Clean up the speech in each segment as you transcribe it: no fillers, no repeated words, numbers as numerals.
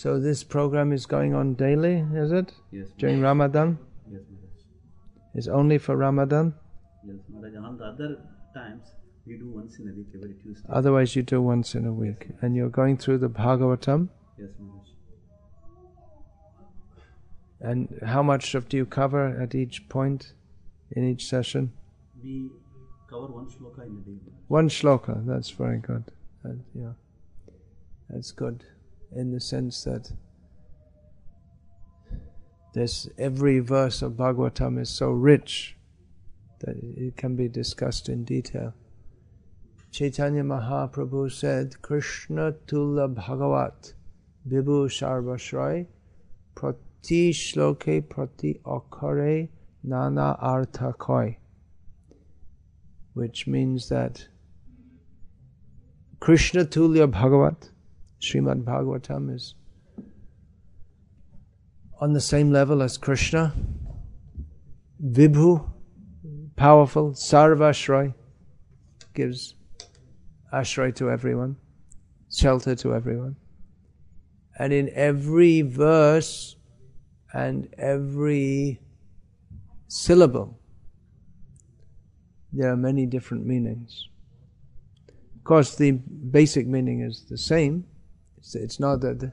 So this program is going on daily, is it? Yes. During Ramadan? Yes, Maharaj. It's only for Ramadan? Yes, Maharaj. On the other times, we do once in a week, every Tuesday. Otherwise you do once in a week. And you're going through the Bhagavatam? Yes, Maharaj. And how much do you cover at each point, in each session? We cover one shloka in a day. Maharaj. One shloka, that's very good. Yeah, that's good. In the sense that every verse of Bhagavatam is so rich that it can be discussed in detail. Chaitanya Mahaprabhu said, Krishna Tulla Bhagavat Vibhu Sarvashray Prati Shloke Prati Akare Nana Artha Koi, which means that Krishna Tulya Bhagavat, Srimad Bhagavatam, is on the same level as Krishna. Vibhu, powerful. Sarvashray, gives ashray to everyone, shelter to everyone. And in every verse and every syllable, there are many different meanings. Of course, the basic meaning is the same. It's not that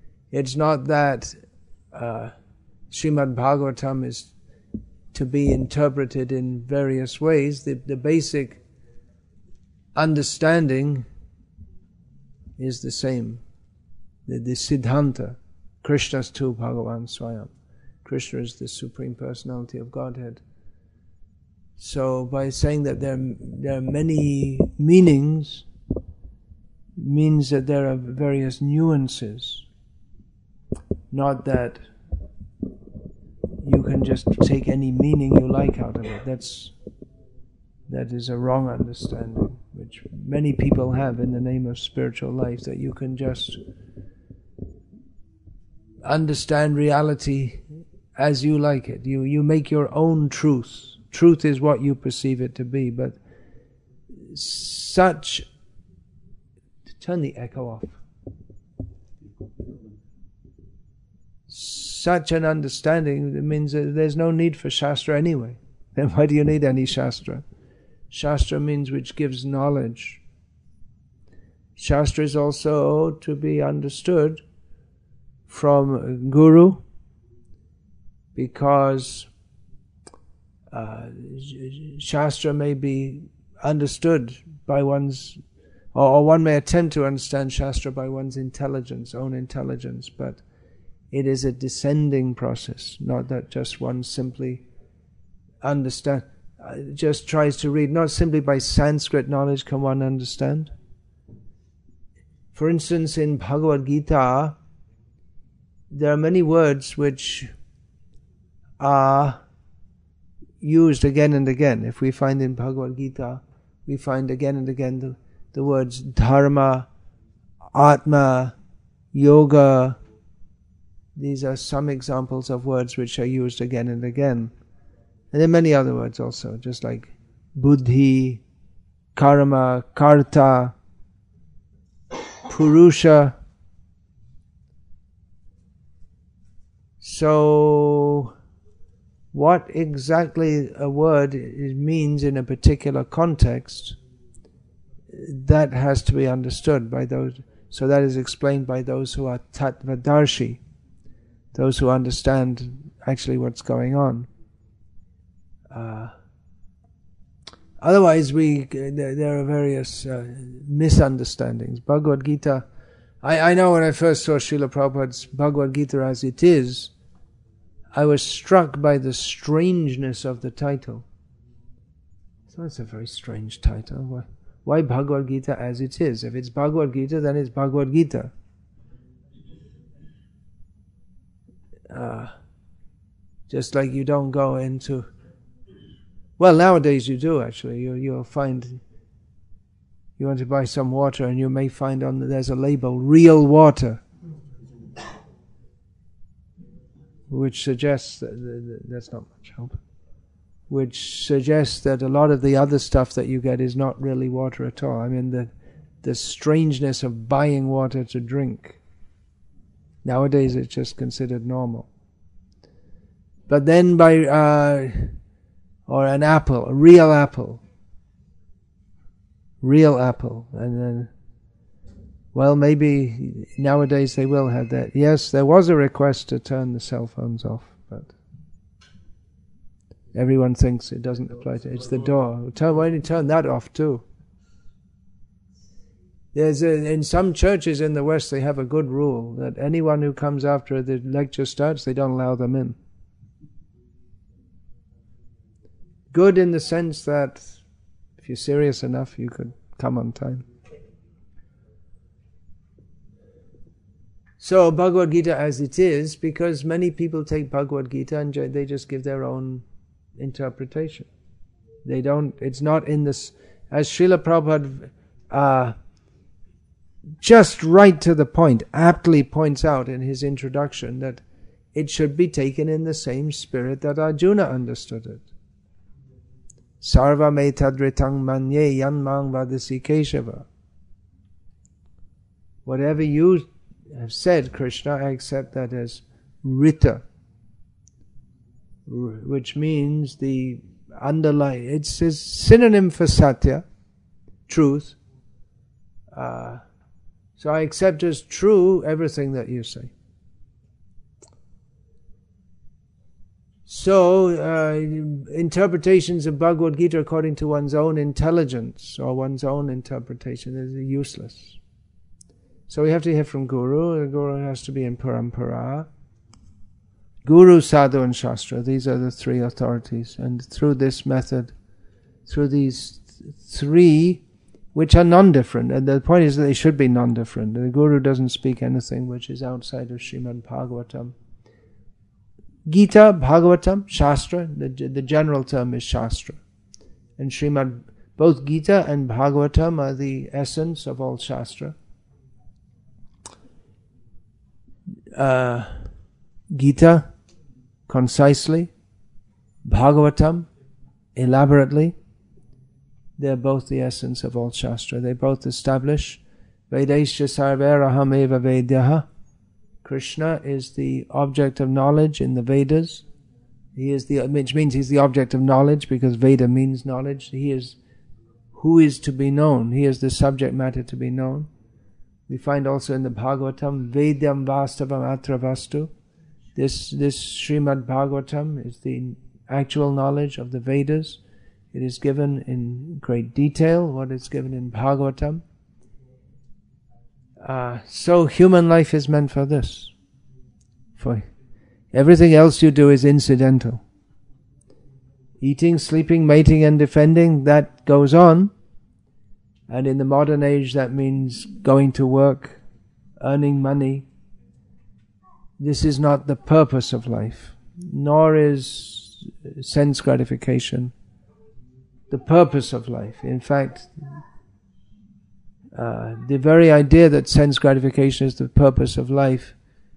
Srimad Bhagavatam is to be interpreted in various ways. The basic understanding is the same. The Siddhanta, Krishna's tu Bhagavan Swayam. Krishna is the Supreme Personality of Godhead. So by saying that there are many meanings, means that there are various nuances. Not that you can just take any meaning you like out of it. That is a wrong understanding, which many people have in the name of spiritual life, that you can just understand reality as you like it. You make your own truth. Truth is what you perceive it to be, but turn the echo off. Such an understanding means that there's no need for Shastra anyway. Then why do you need any Shastra? Shastra means which gives knowledge. Shastra is also to be understood from Guru, because Shastra may be understood by one's, or one may attempt to understand Shastra by one's own intelligence, but it is a descending process, not that just one simply just tries to read. Not simply by Sanskrit knowledge can one understand. For instance, in Bhagavad Gita, there are many words which are used again and again. If we find in Bhagavad Gita, we find again and again the words dharma, atma, yoga. These are some examples of words which are used again and again. And there are many other words also, just like buddhi, karma, karta, purusha. So, what exactly a word means in a particular context, that has to be understood by those. So that is explained by those who are tattvadarshi, those who understand actually what's going on. Otherwise, there are various misunderstandings. Bhagavad Gita, I know when I first saw Srila Prabhupada's Bhagavad Gita as it is, I was struck by the strangeness of the title. So it's a very strange title. Why Bhagavad Gita as it is? If it's Bhagavad Gita, then it's Bhagavad Gita. Just like you don't go into... Well, nowadays you do actually. You'll find... You want to buy some water and you may find there's a label, real water, which suggests that's not much help. Which suggests that a lot of the other stuff that you get is not really water at all. I mean, the strangeness of buying water to drink. Nowadays it's just considered normal. But then or an apple, a real apple, and then, well, maybe nowadays they will have that. Yes, there was a request to turn the cell phones off, but everyone thinks it doesn't apply to it. It's the door. Why don't you turn that off too? In some churches in the West, they have a good rule that anyone who comes after the lecture starts, they don't allow them in. Good in the sense that if you're serious enough, you could come on time. So Bhagavad Gita as it is, because many people take Bhagavad Gita and they just give their own interpretation. They don't, it's not in this, as Srila Prabhupada just right to the point, aptly points out in his introduction that it should be taken in the same spirit that Arjuna understood it. Sarva me tadritang manye yanmang vadasi Keshava. Whatever you have said, Krishna, I accept that as Rita, which means the underlying, it's a synonym for Satya, truth. So I accept as true everything that you say. So, interpretations of Bhagavad Gita according to one's own intelligence or one's own interpretation is useless. So we have to hear from Guru. The Guru has to be in Parampara. Guru, Sadhu and Shastra. These are the three authorities. And through this method, through these three, which are non-different, and the point is that they should be non-different. The Guru doesn't speak anything which is outside of Srimad Bhagavatam. Gita, Bhagavatam, Shastra, the general term is Shastra. And Srimad, both Gita and Bhagavatam are the essence of all Shastra. Gita, concisely, Bhagavatam, elaborately, they're both the essence of all Shastra. They both establish Vedaisya sarveraham eva vedyaha. Krishna is the object of knowledge in the Vedas. Which means he's the object of knowledge because Veda means knowledge. He is who is to be known. He is the subject matter to be known. We find also in the Bhagavatam, Vedyam Vastavam Atra Vastu. This Srimad Bhagavatam is the actual knowledge of the Vedas. It is given in great detail, what is given in Bhagavatam. So human life is meant for this. For everything else you do is incidental. Eating, sleeping, mating and defending, that goes on. And in the modern age that means going to work, earning money. This is not the purpose of life, nor is sense gratification the purpose of life. In fact, the very idea that sense gratification is the purpose of life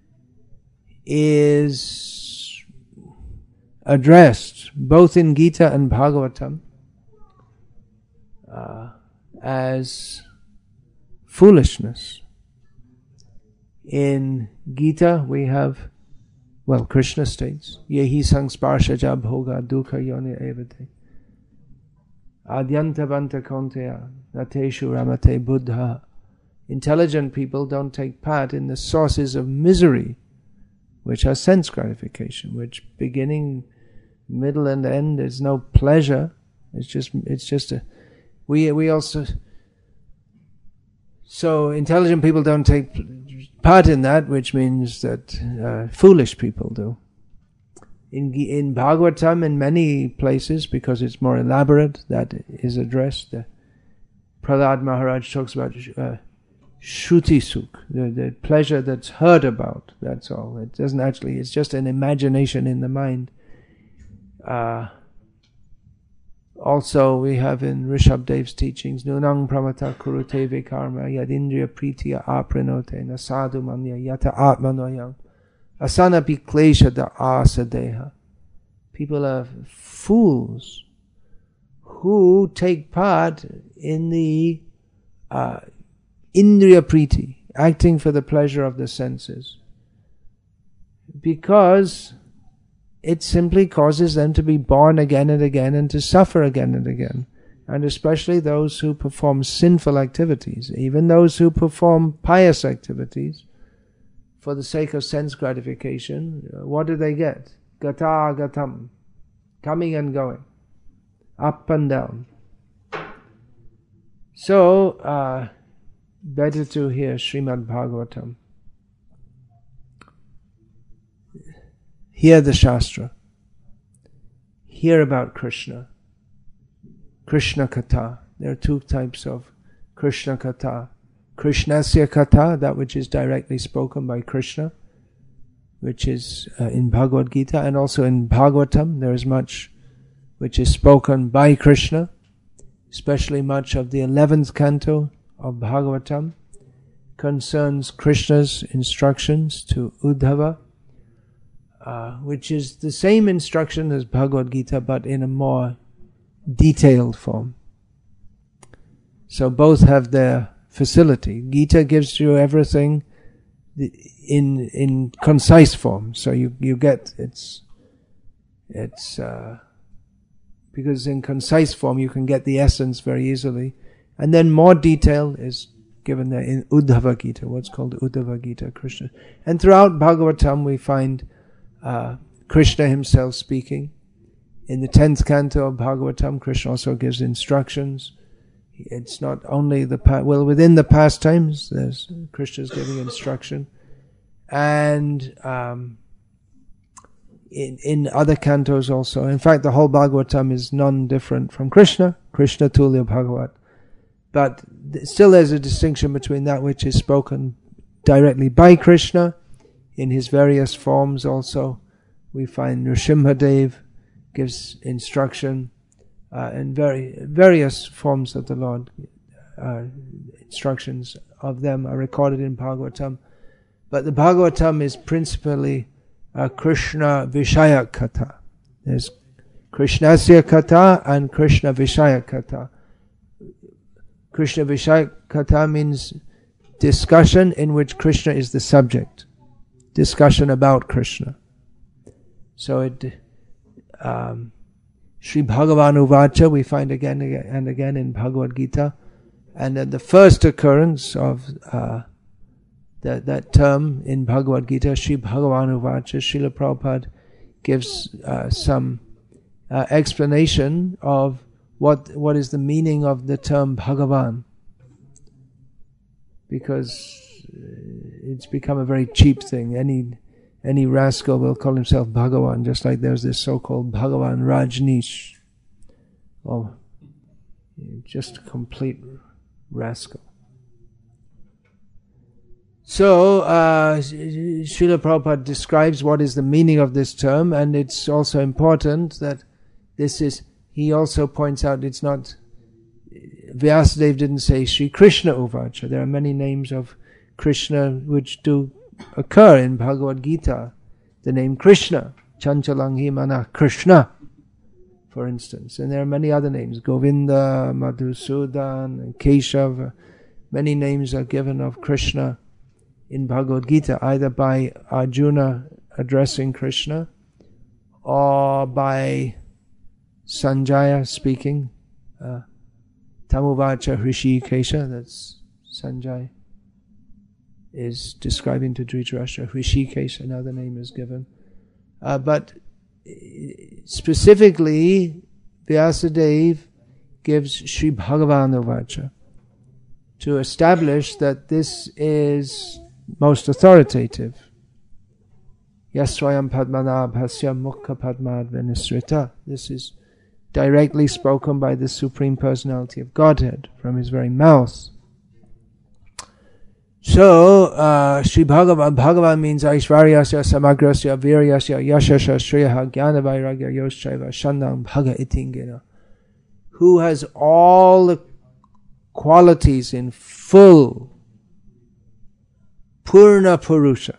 is addressed both in Gita and Bhagavatam as foolishness. In Gita we have, Krishna states, Yehi sangsparshaja bhoga dukha yone evate adyantavanta konteya nateshu ramate buddha. Intelligent people don't take part in the sources of misery, which are sense gratification, which beginning, middle and end is no pleasure. It's just a, we also, so intelligent people don't take part in that, which means that foolish people do. In Bhagavatam, in many places, because it's more elaborate, that is addressed. Prahlad Maharaj talks about Shruti Sukh, the pleasure that's heard about, that's all. It doesn't actually, it's just an imagination in the mind. Also, we have in Rishabdev's teachings, Nunang pramata kurute vikarma yadindriya pritiya aprinote nasadu manya yata atmanoyam asanapi klesha da asadeha. People are fools who take part in the indriya priti, acting for the pleasure of the senses. because it simply causes them to be born again and again and to suffer again and again. And especially those who perform sinful activities, even those who perform pious activities for the sake of sense gratification, what do they get? Gata gatam, coming and going, up and down. So, better to hear Srimad Bhagavatam. Hear the Shastra. Hear about Krishna. Krishna Katha. There are two types of Krishna Katha. Krishnasya Katha, that which is directly spoken by Krishna, which is in Bhagavad Gita, and also in Bhagavatam there is much which is spoken by Krishna, especially much of the 11th canto of Bhagavatam concerns Krishna's instructions to Uddhava, which is the same instruction as Bhagavad Gita but in a more detailed form. So both have their facility. Gita gives you everything in concise form, so you get it's because in concise form you can get the essence very easily, and then more detail is given there in Uddhava Gita, what's called Uddhava Gita, Krishna. And throughout Bhagavatam we find Krishna himself speaking. In the 10th canto of Bhagavatam, Krishna also gives instructions. It's not only within the pastimes, there's Krishna's giving instruction. And in other cantos also. In fact, the whole Bhagavatam is non-different from Krishna Tulya Bhagavat. But still there's a distinction between that which is spoken directly by Krishna in his various forms also. We find Nrsimhadev gives instruction and various forms of the Lord. Instructions of them are recorded in Bhagavatam. But the Bhagavatam is principally Krishna Vishaya Katha. There's Krishnasya Katha and Krishna Vishaya Katha. Krishna Vishaya Katha means discussion in which Krishna is the subject. Discussion about Krishna. So Sri Bhagavan Uvacha we find again and again in Bhagavad Gita, and the first occurrence of that term in Bhagavad Gita, Sri Bhagavan Uvacha, Srila Prabhupada gives some explanation of what is the meaning of the term Bhagavan, because it's become a very cheap thing. Any rascal will call himself Bhagavan, just like there's this so-called Bhagavan Rajneesh. Oh, just a complete rascal. So, Srila Prabhupada describes what is the meaning of this term, and it's also important that he also points out it's not, Vyasadeva didn't say Sri Krishna Uvacha. There are many names of Krishna which do occur in Bhagavad Gita. The name Krishna, Chanchalangi Mana Krishna, for instance. And there are many other names, Govinda, Madhusudan, Keshav. Many names are given of Krishna in Bhagavad Gita, either by Arjuna addressing Krishna or by Sanjaya speaking. Tamuvacha Hrishikesha, that's Sanjay is describing to Dhritarashtra. Hrishikesh, another name is given. But specifically, Vyasadeva gives Sri Bhagavan Uvacha to establish that this is most authoritative. Yasvayam Padmanabhasya Mukha Padmad Venisrita. This is directly spoken by the Supreme Personality of Godhead from his very mouth. So, Sri Bhagavan means Aishvaryasya Samagrasya Viryasya Yashasya Shriyaha Jnana Vairagya Yoshchaiva Shandam Bhaga Itingena, who has all the qualities in full, Purna Purusha,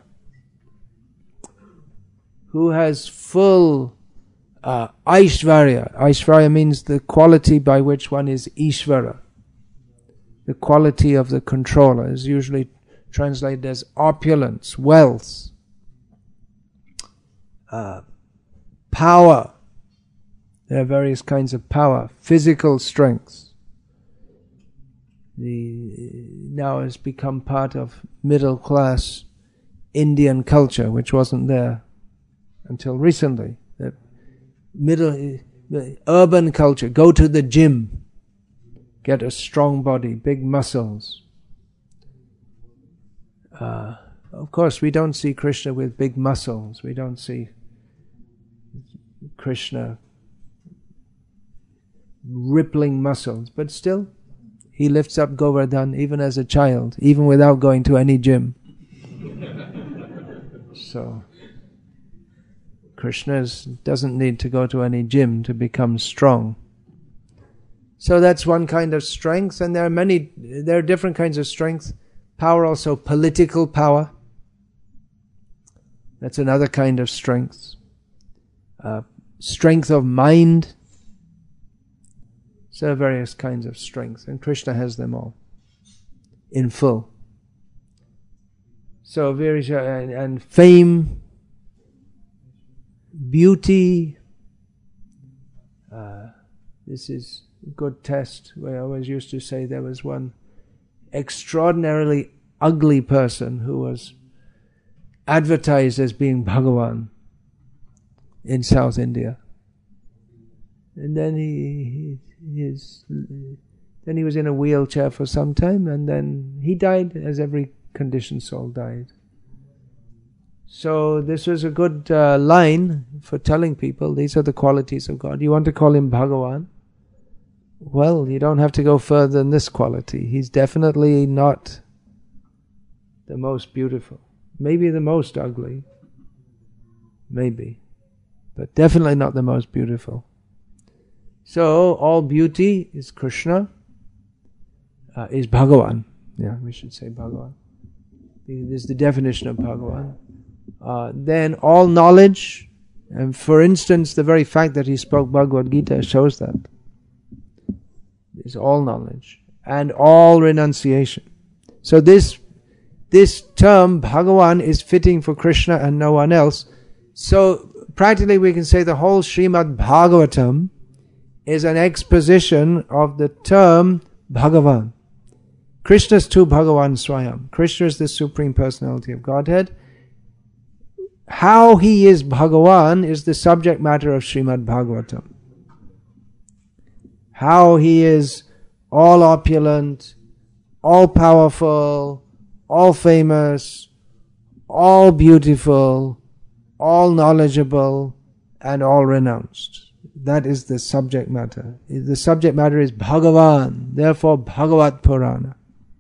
who has full Aishvarya. Aishvarya means the quality by which one is Ishvara. The quality of the controller is usually translated as opulence, wealth. power. There are various kinds of power. Physical strength. Now has become part of middle class Indian culture, which wasn't there until recently. The urban culture, go to the gym, get a strong body, big muscles. Of course, we don't see Krishna with big muscles. We don't see Krishna rippling muscles, but still, he lifts up Govardhan even as a child, even without going to any gym. So, Krishna doesn't need to go to any gym to become strong. So that's one kind of strength, and there are different kinds of strength. Power also, political power. That's another kind of strength. Strength of mind. So various kinds of strength, and Krishna has them all in full. So and fame, beauty. This is a good test. I always used to say there was one extraordinarily ugly person who was advertised as being Bhagavan in South India. And then he was in a wheelchair for some time, and then he died, as every conditioned soul died. So this was a good line for telling people these are the qualities of God. You want to call him Bhagavan? Well, you don't have to go further than this quality. He's definitely not the most beautiful. Maybe the most ugly. Maybe. But definitely not the most beautiful. So, all beauty is Krishna, is Bhagavan. Yeah, we should say Bhagavan. This is the definition of Bhagavan. Then all knowledge, and for instance, the very fact that he spoke Bhagavad Gita shows that. Is all knowledge and all renunciation. So this term Bhagavan is fitting for Krishna and no one else. So practically we can say the whole Srimad Bhagavatam is an exposition of the term Bhagavan. Krishna's tu Bhagavan Swayam. Krishna is the Supreme Personality of Godhead. How he is Bhagavan is the subject matter of Srimad Bhagavatam. How he is all opulent, all powerful, all famous, all beautiful, all knowledgeable, and all renounced. That is the subject matter. The subject matter is Bhagavan, therefore Bhagavat Purana.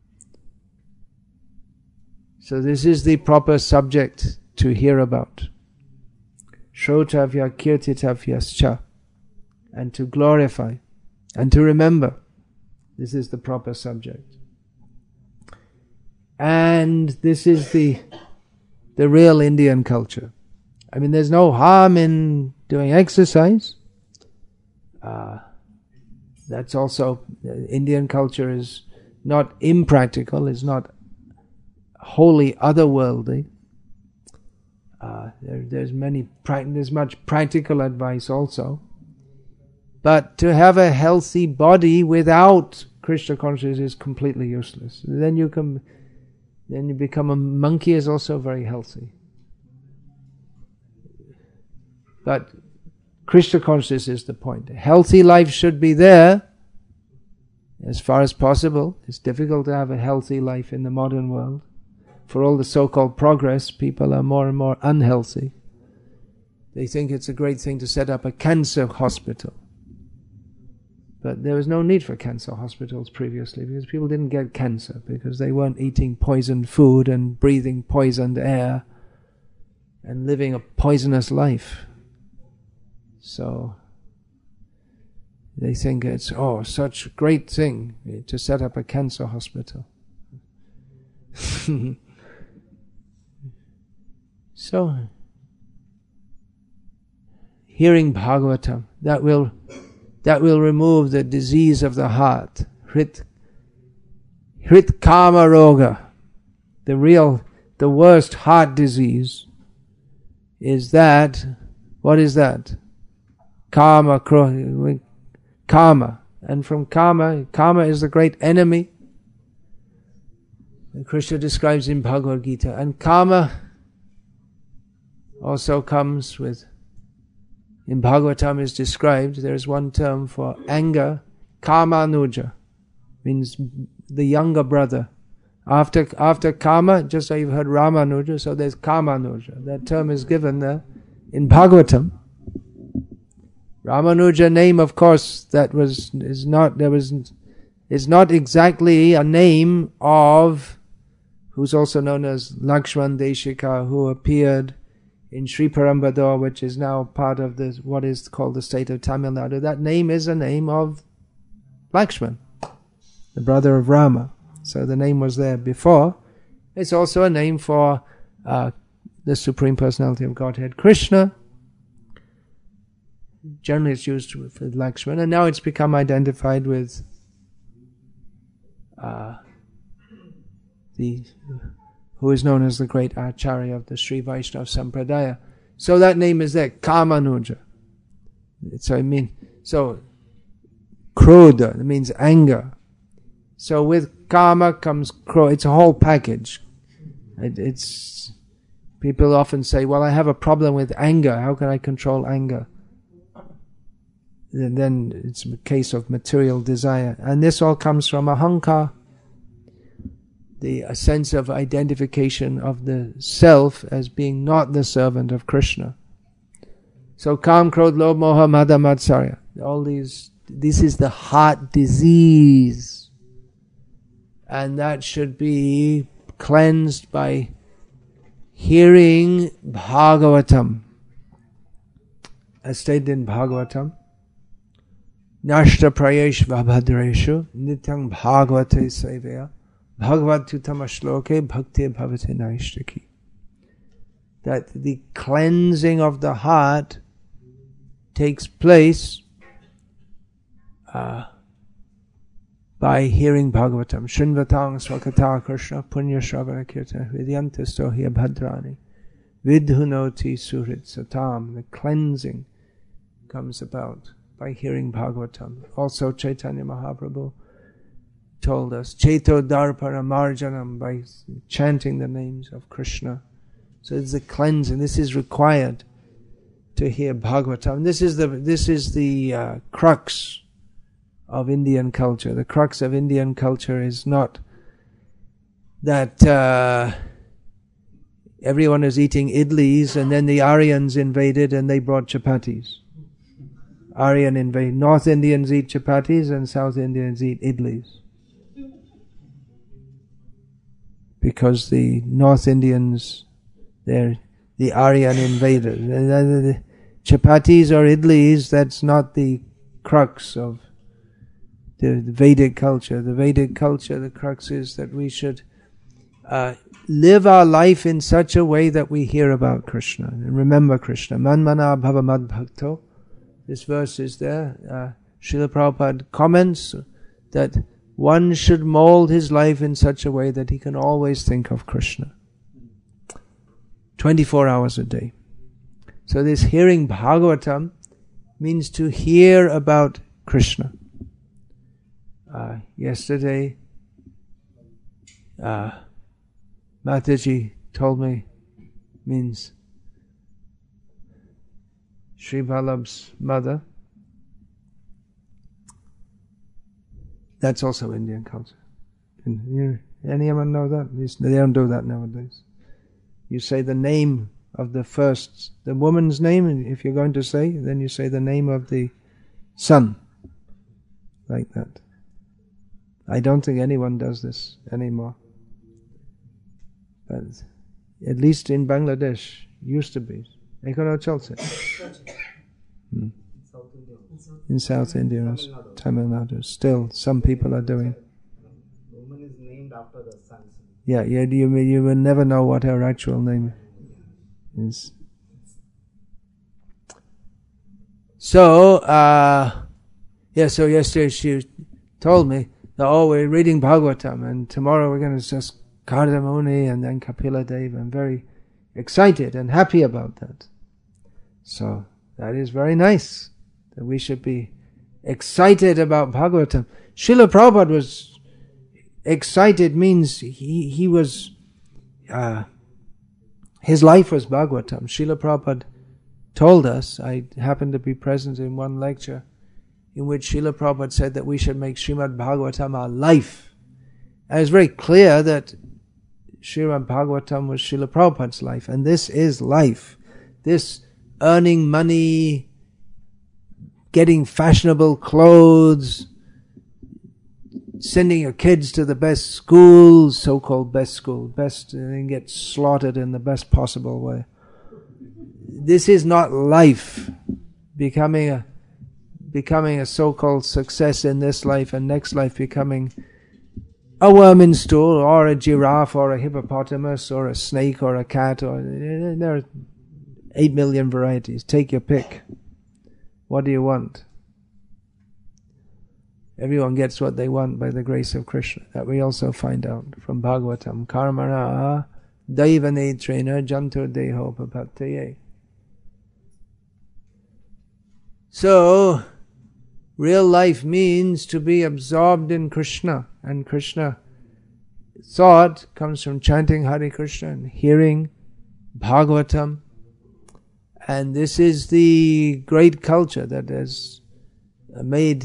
So this is the proper subject to hear about. Shrotavya kirtitavyascha, and to glorify. And to remember, this is the proper subject. And this is the real Indian culture. I mean, there's no harm in doing exercise. That's also, Indian culture is not impractical, is not wholly otherworldly. There's much practical advice also. But to have a healthy body without Krishna consciousness is completely useless. Then you become a monkey is also very healthy. But Krishna consciousness is the point. A healthy life should be there as far as possible. It's difficult to have a healthy life in the modern world. For all the so-called progress, people are more and more unhealthy. They think it's a great thing to set up a cancer hospital. But there was no need for cancer hospitals previously because people didn't get cancer because they weren't eating poisoned food and breathing poisoned air and living a poisonous life. So they think it's such a great thing to set up a cancer hospital. So hearing Bhagavatam, that will remove the disease of the heart, Hrit Kama Roga. The worst heart disease is that What is that? Kama, karma. And from karma is the great enemy. And Krishna describes in Bhagavad Gita. And karma also comes with, in Bhagavatam is described, there is one term for anger, Kamanuja, means the younger brother. After Kama, just like you've heard Ramanuja, so there's Kamanuja. That term is given there in Bhagavatam. Ramanuja name, of course, is not exactly a name of who's also known as Lakshman Deshika, who appeared in Sri Perambador, which is now part of what is called the state of Tamil Nadu. That name is a name of Lakshman, the brother of Rama. So the name was there before. It's also a name for the Supreme Personality of Godhead, Krishna. Generally it's used with Lakshman, and now it's become identified with who is known as the great Acharya of the Sri Vaishnava Sampradaya. So that name is there, Kamanuja. So Krodha, it means anger. So with Kama comes Krodha. It's a whole package. It's people often say, well, I have a problem with anger. How can I control anger? And then it's a case of material desire. And this all comes from ahankar, a sense of identification of the self as being not the servant of Krishna. So Kam, Krodh, Lobh, Moha, Mada, Matsarya. All this is the heart disease. And that should be cleansed by hearing Bhagavatam. As stated in Bhagavatam, Nashta prayesh vabhadreshu nityang bhagavate sevaya bhagavatutam shloke bhakti bhavate naishtaki. That the cleansing of the heart takes place by hearing Bhagavatam. Shrinvatang swakata krishna punya shravana kirtana vidyantasto hiya bhadrani vidhunoti suhrit satam. The cleansing comes about by hearing Bhagavatam. Also Chaitanya Mahaprabhu told us, Chaito Darpana Marjanam, by chanting the names of Krishna. So it's a cleansing. This is required to hear Bhagavatam. This is the crux of Indian culture. The crux of Indian culture is not that everyone is eating idlis and then the Aryans invaded and they brought chapatis. Aryan invade. North Indians eat chapatis and South Indians eat idlis. Because the North Indians, they're the Aryan invaders. The chapatis or idlis, that's not the crux of the Vedic culture. The Vedic culture, the crux is that we should live our life in such a way that we hear about Krishna and remember Krishna. Manmana bhava mad bhakto. This verse is there. Srila Prabhupada comments that one should mold his life in such a way that he can always think of Krishna. 24 hours a day. So this hearing Bhagavatam means to hear about Krishna. Yesterday, Mataji told me, means Sri Vallabh's mother. That's also Indian culture. Anyone know that? They don't do that nowadays. You say the name of the woman's name, and if you're going to say, then you say the name of the son. Like that. I don't think anyone does this anymore. But at least in Bangladesh, used to be. Ekono chalse. In South India, Tamil Nadu, still some people are doing. The woman is named after the son. Yeah, you will never know what her actual name is. So, so yesterday she told me that, we're reading Bhagavatam and tomorrow we're going to just Karda Muni and then Kapila Deva. I'm very excited and happy about that. So, That is very nice. That we should be excited about Bhagavatam. Srila Prabhupada was excited, means he was, his life was Bhagavatam. Srila Prabhupada told us, I happened to be present in one lecture, in which Srila Prabhupada said that we should make Srimad Bhagavatam our life. And it's very clear that Srimad Bhagavatam was Srila Prabhupada's life, and this is life. This earning money, getting fashionable clothes, sending your kids to the best schools, so-called best school, best, and get slaughtered in the best possible way. This is not life. Becoming a so-called success in this life and next life becoming a worm in stool, or a giraffe, or a hippopotamus, or a snake, or a cat, or there are 8 million varieties. Take your pick. What do you want? Everyone gets what they want by the grace of Krishna. That we also find out from Bhagavatam. Karmana daivanetrena jantur deho papataye. So, real life means to be absorbed in Krishna. And Krishna thought comes from chanting Hare Krishna and hearing Bhagavatam. And this is the great culture that has made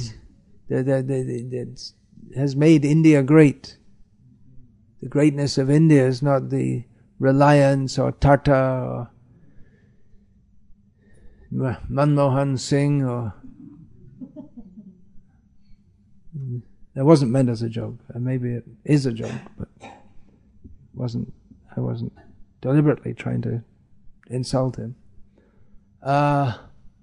India great. The greatness of India is not the Reliance or Tata or Manmohan Singh or... That wasn't meant as a joke. Maybe it is a joke, but I wasn't deliberately trying to insult him. The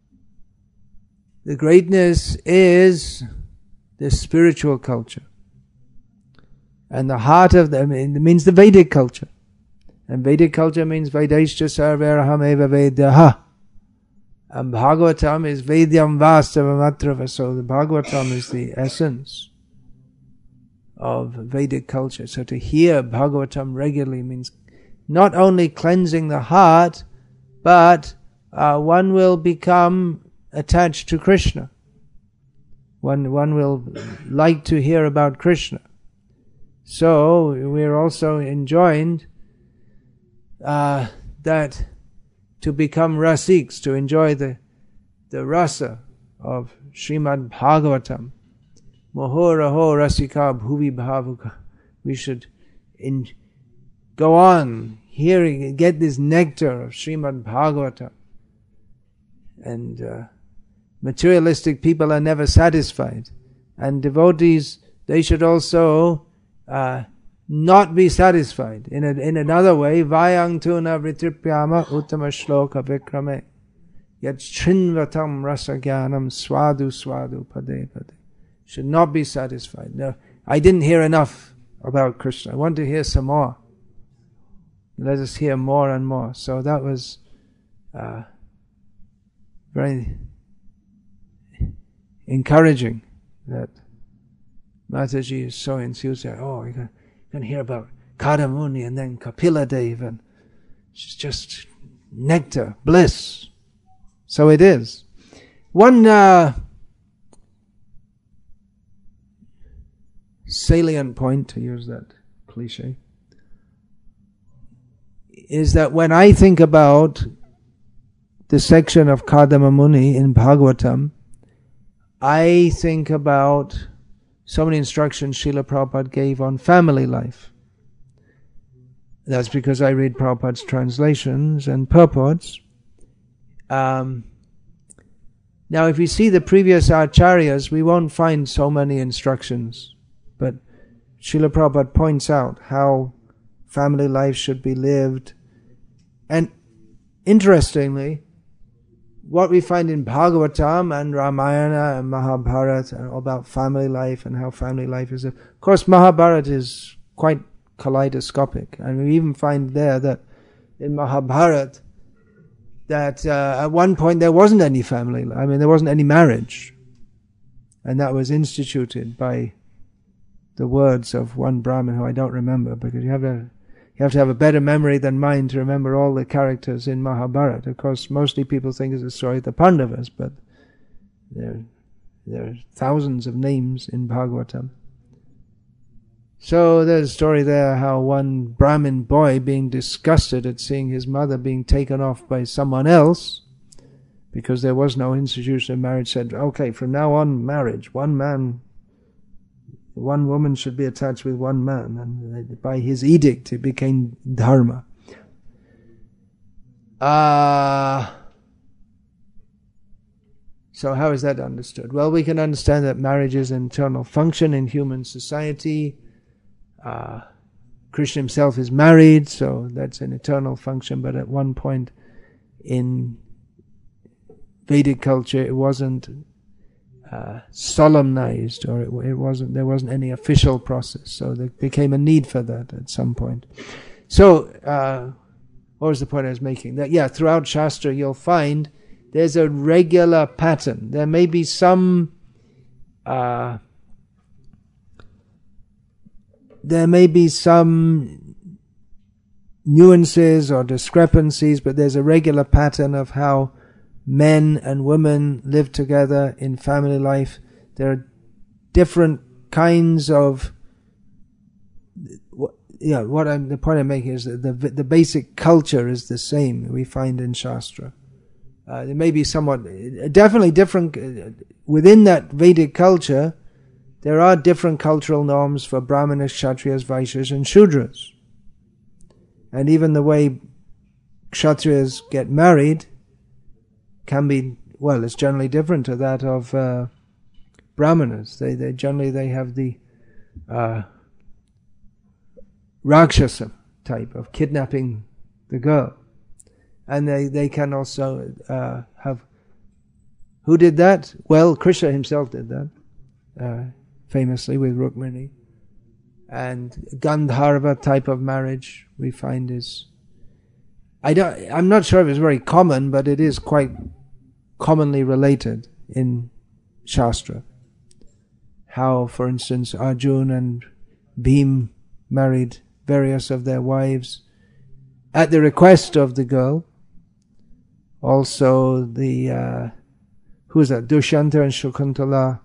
greatness is the spiritual culture. And the heart of them, it means the Vedic culture. And Vedic culture means Vedaischa sarvaraham eva vedaha. And Bhagavatam is Vedyam Vastavamatravā. So the Bhagavatam is the essence of Vedic culture. So to hear Bhagavatam regularly means not only cleansing the heart, but one will become attached to Krishna. One will like to hear about Krishna. So we're also enjoined that to become rasiks, to enjoy the rasa of Srimad Bhagavatam. Mohoraho rasika bhuvi bhavuka. We should go on hearing, get this nectar of Srimad Bhagavatam. And materialistic people are never satisfied. And devotees, they should also not be satisfied. In another way, vayang tuna vritripyama uttama shloka vikrame yat shrinvatam rasagyanam swadu swadu pade pade. Should not be satisfied. No, I didn't hear enough about Krishna. I want to hear some more. Let us hear more and more. So that was very encouraging that Mataji is so enthused. Oh, you can hear about Kadamuni and then Kapila Dev, and it's just nectar, bliss. So it is. One salient point, to use that cliche, is that when I think about the section of Kadama Muni in Bhagavatam, I think about so many instructions Srila Prabhupada gave on family life. That's because I read Prabhupada's translations and purports. Now, if we see the previous acharyas, we won't find so many instructions. But Srila Prabhupada points out how family life should be lived. And interestingly, what we find in Bhagavatam and Ramayana and Mahabharata about family life and how family life is... Of course, Mahabharata is quite kaleidoscopic. And we even find there that in Mahabharata that at one point there wasn't any family life. I mean, there wasn't any marriage. And that was instituted by the words of one Brahmin who I don't remember, because you You have to have a better memory than mine to remember all the characters in Mahabharata. Of course, mostly people think it's a story of the Pandavas, but there are thousands of names in Bhagavatam. So there's a story there how one Brahmin boy, being disgusted at seeing his mother being taken off by someone else, because there was no institution of marriage, said, okay, from now on, marriage, one man, one woman should be attached with one man. And by his edict, it became dharma. So how is that understood? Well, we can understand that marriage is an internal function in human society. Krishna himself is married, so that's an eternal function, but at one point in Vedic culture it wasn't solemnized, or there wasn't any official process, so there became a need for that at some point. So what was the point I was making? That throughout Shastra you'll find there's a regular pattern. There may be some nuances or discrepancies, but there's a regular pattern of how men and women live together in family life. There are different kinds of the point I'm making is that the basic culture is the same we find in Shastra. There may be definitely different within that Vedic culture. There are different cultural norms for Brahmanas, Kshatriyas, Vaishyas and Shudras. And even the way Kshatriyas get married can be, it's generally different to that of Brahmanas. They generally have the Rakshasa type of kidnapping the girl. And they can also have... Who did that? Well, Krishna himself did that. Famously with Rukmini. And Gandharva type of marriage we find is... I'm not sure if it's very common, but it is quite commonly related in Shastra. How, for instance, Arjuna and Bhim married various of their wives at the request of the girl. Also the... who's that? Dushyanta and Shakuntala.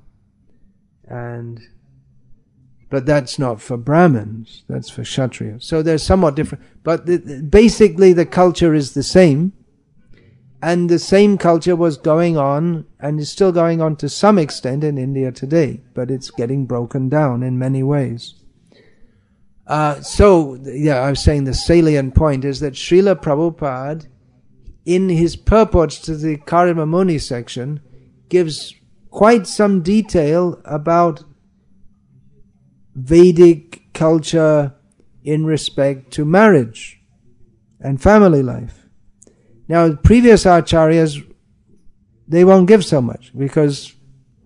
But that's not for Brahmins, that's for Kshatriyas. So they're somewhat different. But basically the culture is the same. And the same culture was going on, and is still going on to some extent in India today. But it's getting broken down in many ways. I was saying the salient point is that Srila Prabhupada, in his purports to the Karima Muni section, gives quite some detail about Vedic culture in respect to marriage and family life. Now, previous acharyas, they won't give so much, because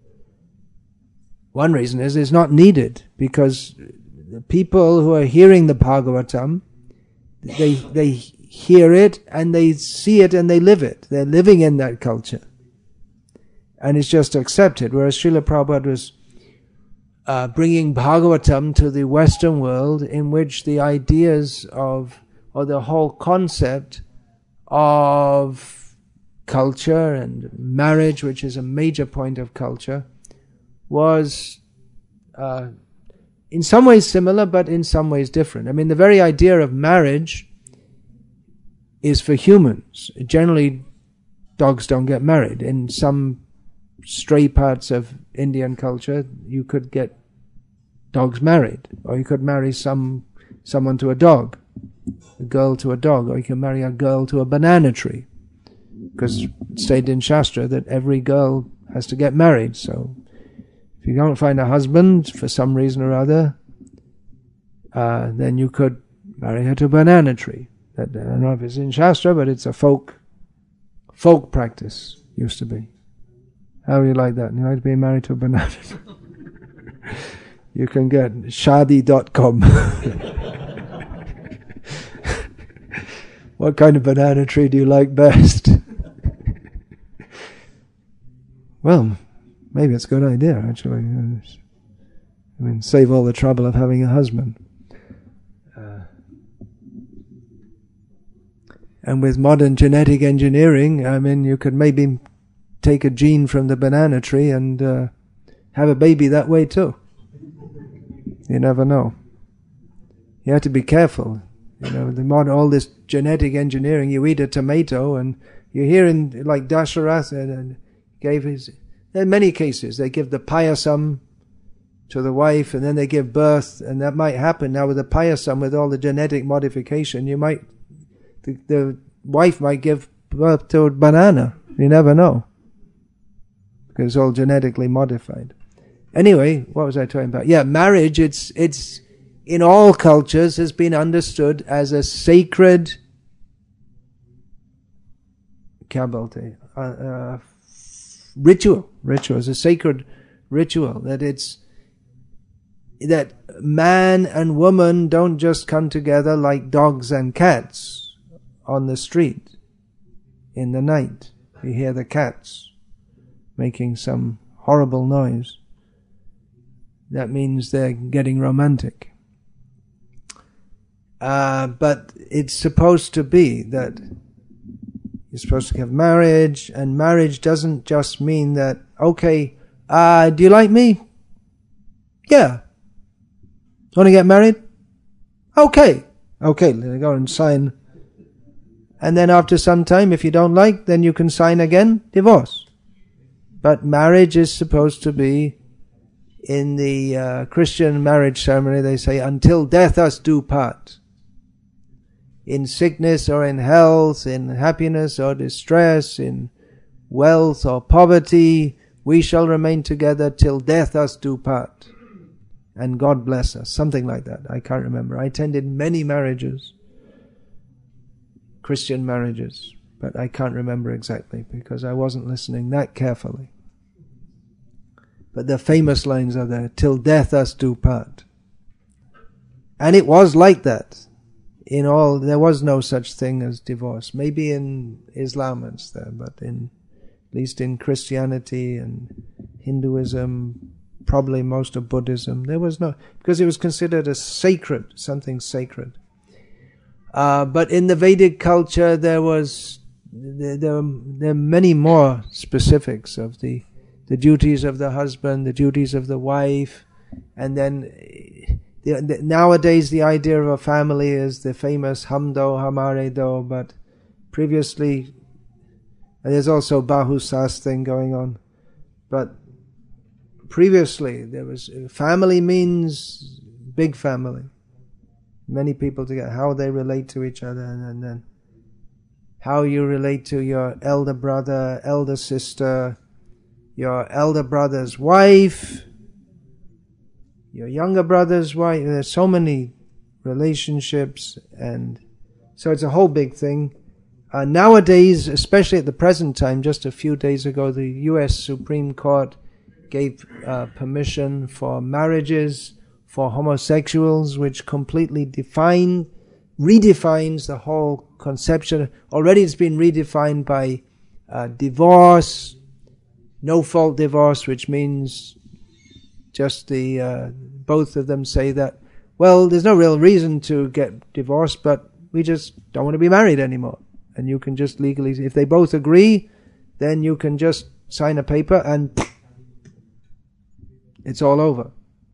one reason is it's not needed, because the people who are hearing the Bhagavatam, they hear it and they see it and they live it. They're living in that culture. And it's just accepted. Whereas Srila Prabhupada was bringing Bhagavatam to the Western world, in which the ideas of, or the whole concept of culture and marriage, which is a major point of culture, was in some ways similar, but in some ways different. I mean, the very idea of marriage is for humans. Generally, dogs don't get married. In some stray parts of Indian culture, you could get dogs married, or you could marry someone to a dog, a girl to a dog, or you can marry a girl to a banana tree, because it's stated in Shastra that every girl has to get married. So if you don't find a husband for some reason or other, then you could marry her to a banana tree. I don't know if it's in Shastra, but it's a folk practice, used to be. How do you like that? You like to be married to a banana tree? You can get shadi.com. What kind of banana tree do you like best? Well, maybe it's a good idea, actually. I mean, save all the trouble of having a husband. And with modern genetic engineering, I mean, you could maybe take a gene from the banana tree and have a baby that way too. You never know. You have to be careful. You know, all this genetic engineering, you eat a tomato and you hear in, like Dasharatha gave his, in many cases, they give the payasam to the wife and then they give birth, and that might happen. Now with the payasam, with all the genetic modification, you might, the wife might give birth to a banana. You never know. Because it's all genetically modified. Anyway, what was I talking about? Yeah, marriage, it's in all cultures has been understood as a sacred ritual. Ritual is a sacred ritual. That man and woman don't just come together like dogs and cats on the street in the night. You hear the cats making some horrible noise. That means they're getting romantic. But it's supposed to be that you're supposed to have marriage, and marriage doesn't just mean that, okay, do you like me? Yeah. Want to get married? Okay, let's go and sign. And then after some time, if you don't like, then you can sign again, divorce. But marriage is supposed to be, in the Christian marriage ceremony, they say, until death us do part. In sickness or in health, in happiness or distress, in wealth or poverty, we shall remain together till death us do part. And God bless us. Something like that. I can't remember. I attended many marriages, Christian marriages, but I can't remember exactly because I wasn't listening that carefully. But the famous lines are there, till death us do part. And it was like that. There was no such thing as divorce. Maybe in Islam it's there, but at least in Christianity and Hinduism, probably most of Buddhism, there was no, because it was considered something sacred. But in the Vedic culture, there are many more specifics of the duties of the husband, the duties of the wife, and then nowadays the idea of a family is the famous hum do, hamare do, but previously, and there's also Bahusas thing going on, but previously there was, family means big family. Many people together, how they relate to each other, and then how you relate to your elder brother, elder sister, your elder brother's wife, your younger brother's wife. There's so many relationships, and so it's a whole big thing. Nowadays, especially at the present time, just a few days ago, the U.S. Supreme Court gave permission for marriages for homosexuals, which completely redefines the whole conception. Already it's been redefined by divorce, no-fault divorce, which means just both of them say that, well, there's no real reason to get divorced, but we just don't want to be married anymore. And you can just legally, if they both agree, then you can just sign a paper and it's all over.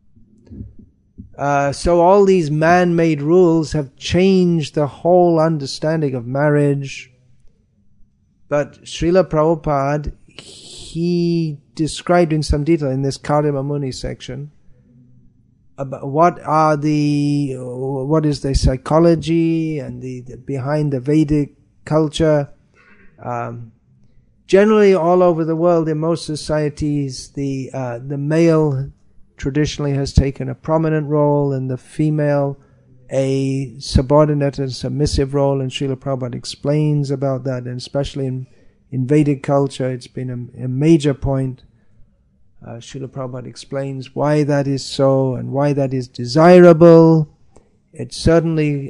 So all these man-made rules have changed the whole understanding of marriage. But Srila Prabhupada, he described in some detail in this Kardama Muni section about what is the psychology and the behind the Vedic culture. Generally, all over the world, in most societies, the male traditionally has taken a prominent role, and the female a subordinate and submissive role. And Srila Prabhupada explains about that, and especially in Vedic culture, it's been a major point. Srila Prabhupada explains why that is so and why that is desirable. It's certainly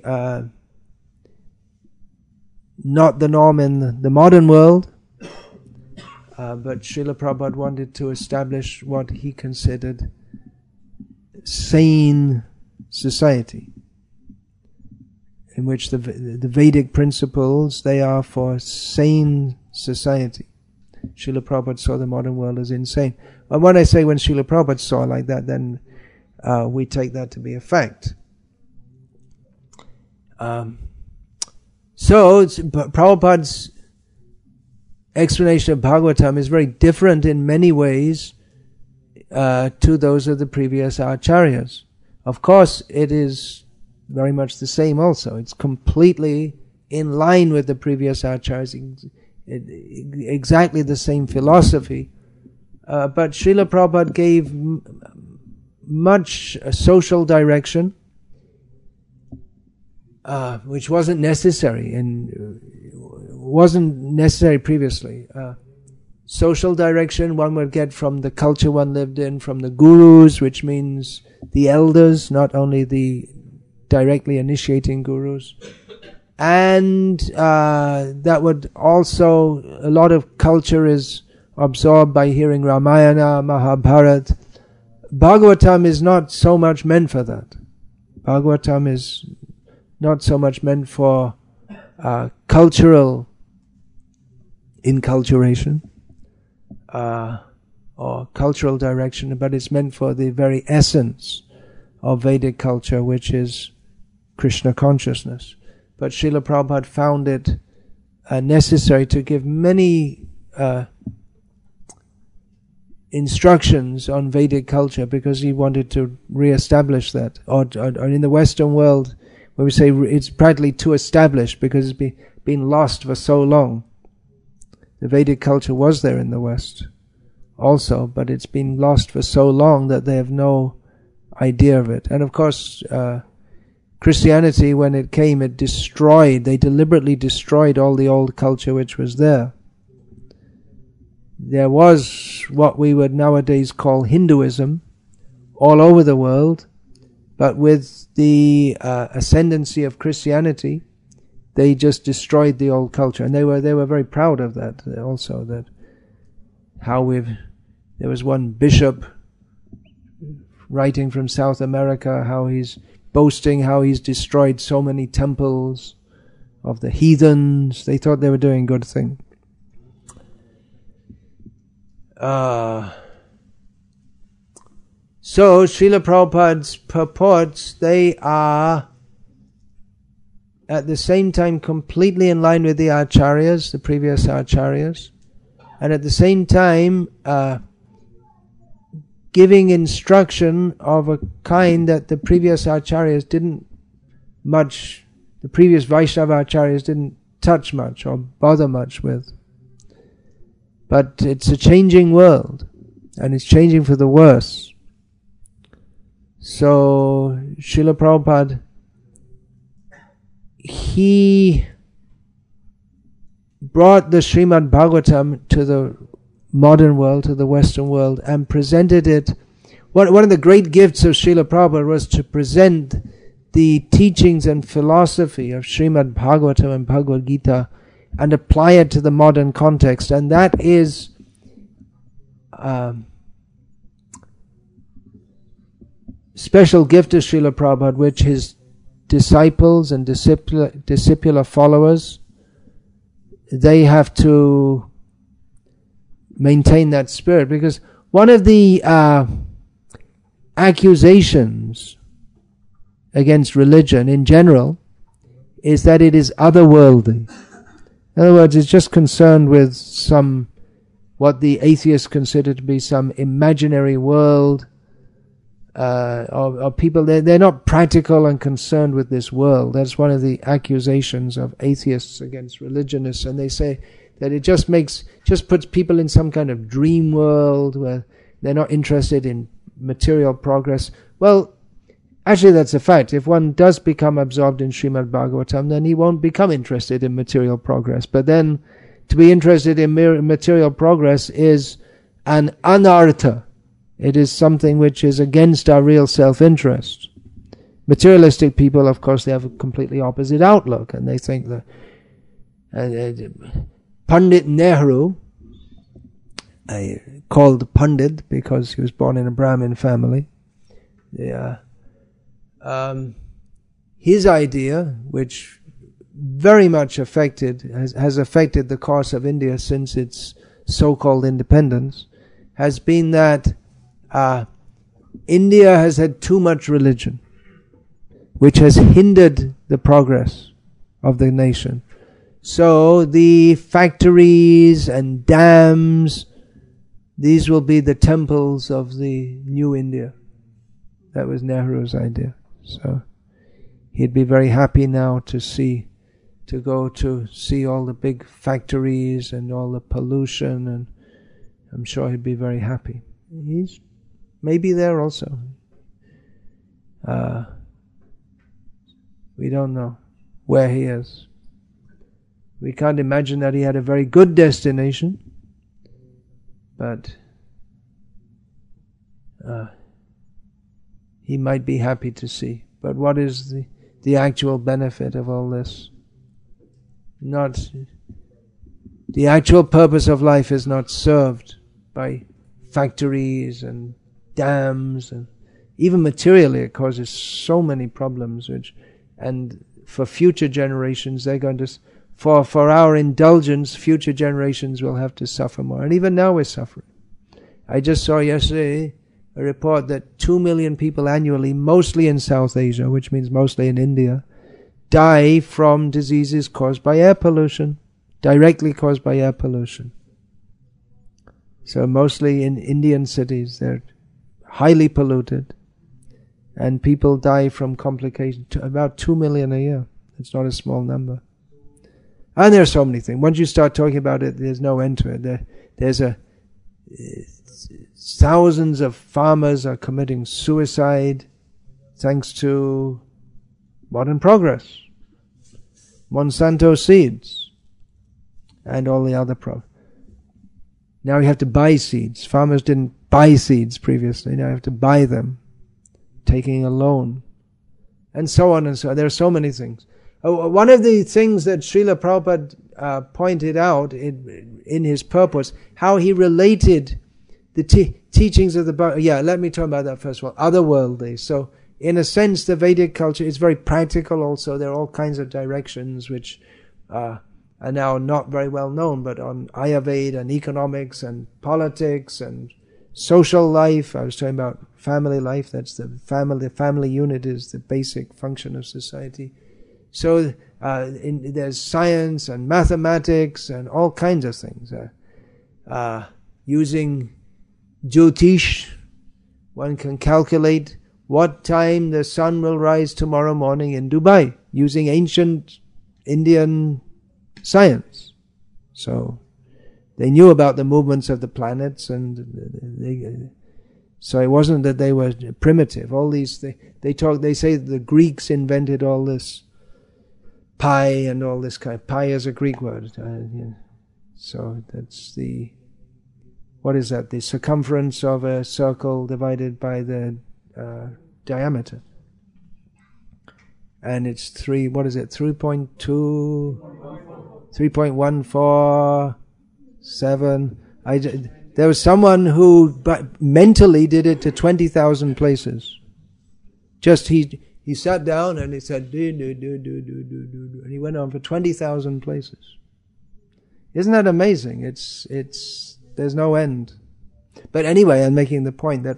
not the norm in the modern world, but Srila Prabhupada wanted to establish what he considered sane society. in which the Vedic principles, they are for sane society. Srila Prabhupada saw the modern world as insane. And when I say when Srila Prabhupada saw like that, then we take that to be a fact. So Prabhupada's explanation of Bhagavatam is very different in many ways to those of the previous acharyas. Of course, it is very much the same also. It's completely in line with the previous acharyas, exactly the same philosophy. But Srila Prabhupada gave much social direction, which wasn't necessary previously. Social direction one would get from the culture one lived in, from the gurus, which means the elders, not only the directly initiating gurus. And that would also, a lot of culture is absorbed by hearing Ramayana, Mahabharata. Bhagavatam is not so much meant for that. Bhagavatam is not so much meant for cultural inculturation or cultural direction, but it's meant for the very essence of Vedic culture, which is Krishna consciousness. But Srila Prabhupada found it necessary to give many instructions on Vedic culture because he wanted to re-establish that. Or in the Western world, where we say it's practically too established because it's been lost for so long. The Vedic culture was there in the West also, but it's been lost for so long that they have no idea of it. And of course, Christianity, when it came, they deliberately destroyed all the old culture which was there. There was what we would nowadays call Hinduism all over the world, but with the ascendancy of Christianity, they just destroyed the old culture, and they were very proud of that also. That there was one bishop writing from South America how he's boasting how he's destroyed so many temples of the heathens. They thought they were doing a good thing. So Srila Prabhupada's purports, they are at the same time completely in line with the acharyas, the previous acharyas, and at the same time giving instruction of a kind that the previous acharyas the previous Vaishnava acharyas didn't touch much or bother much with. But it's a changing world, and it's changing for the worse. So Srila Prabhupada, he brought the Srimad Bhagavatam to the modern world, to the Western world, and presented it. One of the great gifts of Srila Prabhupada was to present the teachings and philosophy of Srimad Bhagavatam and Bhagavad Gita and apply it to the modern context. And that is special gift of Srila Prabhupada, which his disciples and discipular followers, they have to maintain that spirit, because one of the accusations against religion in general is that it is otherworldly. In other words, it's just concerned with what the atheists consider to be some imaginary world, or people, they're not practical and concerned with this world. That's one of the accusations of atheists against religionists, and they say that it just puts people in some kind of dream world where they're not interested in material progress. Well, actually that's a fact. If one does become absorbed in Srimad Bhagavatam, then he won't become interested in material progress. But then to be interested in material progress is an anartha. It is something which is against our real self-interest. Materialistic people, of course, they have a completely opposite outlook, and they think that Pandit Nehru, called Pandit because he was born in a Brahmin family, his idea, which very much has affected the course of India since its so-called independence, has been that India has had too much religion, which has hindered the progress of the nation. So the factories and dams, these will be the temples of the new India. That was Nehru's idea. So he'd be very happy now to go to see all the big factories and all the pollution, and I'm sure he'd be very happy. He's maybe there also. We don't know where he is. We can't imagine that he had a very good destination, but he might be happy to see. But what is the actual benefit of all this? Not the actual purpose of life is not served by factories and dams, and even materially it causes so many problems, and for future generations they're going to, for our indulgence, future generations will have to suffer more. And even now we're suffering. I just saw yesterday a report that 2 million people annually, mostly in South Asia, which means mostly in India, die from diseases caused by air pollution, directly caused by air pollution. So mostly in Indian cities, they're highly polluted, and people die from complications, about 2 million a year. It's not a small number. And there are so many things. Once you start talking about it, there's no end to it. There's thousands of farmers are committing suicide thanks to modern progress, Monsanto seeds, and all the other problems. Now you have to buy seeds. Farmers didn't buy seeds previously. Now you have to buy them, taking a loan, and so on and so on. There are so many things. One of the things that Srila Prabhupada pointed out in his purpose, how he related the teachings of the Bhagavad. Yeah, let me talk about that first of all. Otherworldly. So, in a sense, the Vedic culture is very practical also. There are all kinds of directions which are now not very well known, but on Ayurveda and economics and politics and social life. I was talking about family life. That's the family unit is the basic function of society. So there's science and mathematics and all kinds of things. Using Jyotish, one can calculate what time the sun will rise tomorrow morning in Dubai, using ancient Indian science. So they knew about the movements of the planets, and so it wasn't that they were primitive. All these they say the Greeks invented all this pi and all this kind. Pi is a Greek word. So that's what is that? The circumference of a circle divided by the diameter. And it's 3.2, 3.147. There was someone who mentally did it to 20,000 places. Just he sat down and he said, do, and he went on for 20,000 places. Isn't that amazing? There's no end. But anyway, I'm making the point that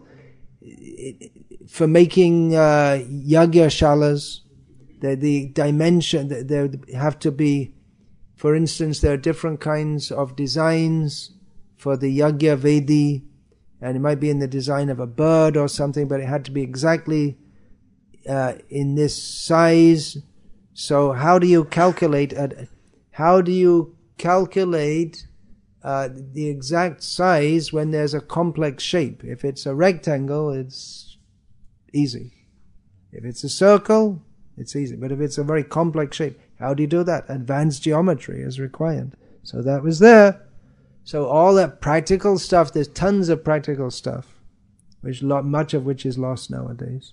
for making yagyashalas, the dimension, there have to be, for instance, there are different kinds of designs for the yagya vedi, and it might be in the design of a bird or something, but it had to be exactly in this size. So how do you calculate the exact size when there's a complex shape? If it's a rectangle, it's easy. If it's a circle, it's easy. But if it's a very complex shape, how do you do that? Advanced geometry is required. So that was there. So all that practical stuff, there's tons of practical stuff, much of which is lost nowadays.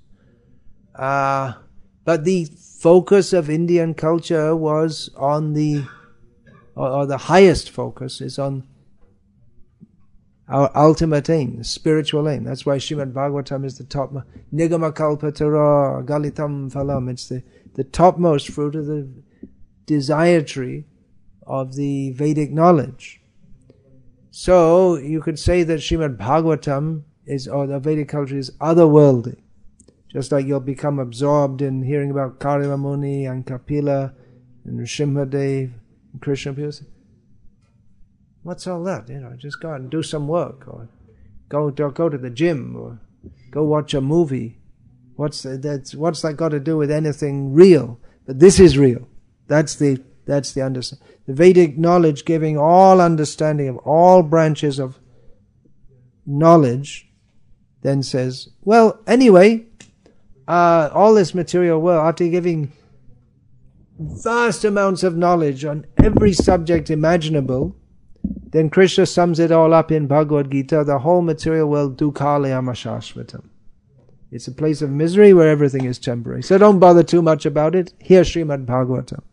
But the focus of Indian culture was on the highest focus is on our ultimate aim, the spiritual aim. That's why Srimad Bhagavatam is the top. Nigama kalpatara galitam phalam. It's the topmost fruit of the desire tree of the Vedic knowledge. So you could say that Srimad Bhagavatam or the Vedic culture is otherworldly. Just like you'll become absorbed in hearing about Karima Muni and Kapila and Nrsimhadev and Krishna. People say, what's all that? Just go out and do some work, or go to the gym, or go watch a movie. What's that got to do with anything real? But this is real. That's the understanding. The Vedic knowledge giving all understanding of all branches of knowledge then says, well, anyway, all this material world, after giving vast amounts of knowledge on every subject imaginable, then Krishna sums it all up in Bhagavad Gita, the whole material world, dukhalayama shashvatam. It's a place of misery where everything is temporary. So don't bother too much about it. Hear Srimad Bhagavatam.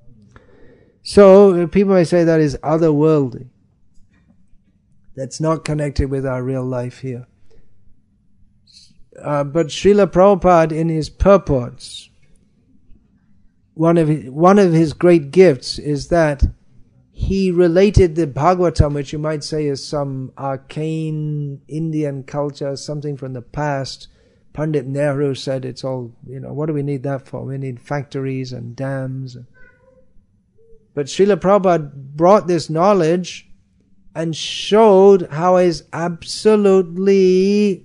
So people may say that is otherworldly. That's not connected with our real life here. But Srila Prabhupada in his purports, one of his great gifts is that he related the Bhagavatam, which you might say is some arcane Indian culture, something from the past. Pandit Nehru said it's all, what do we need that for? We need factories and dams. But Srila Prabhupada brought this knowledge and showed how it's absolutely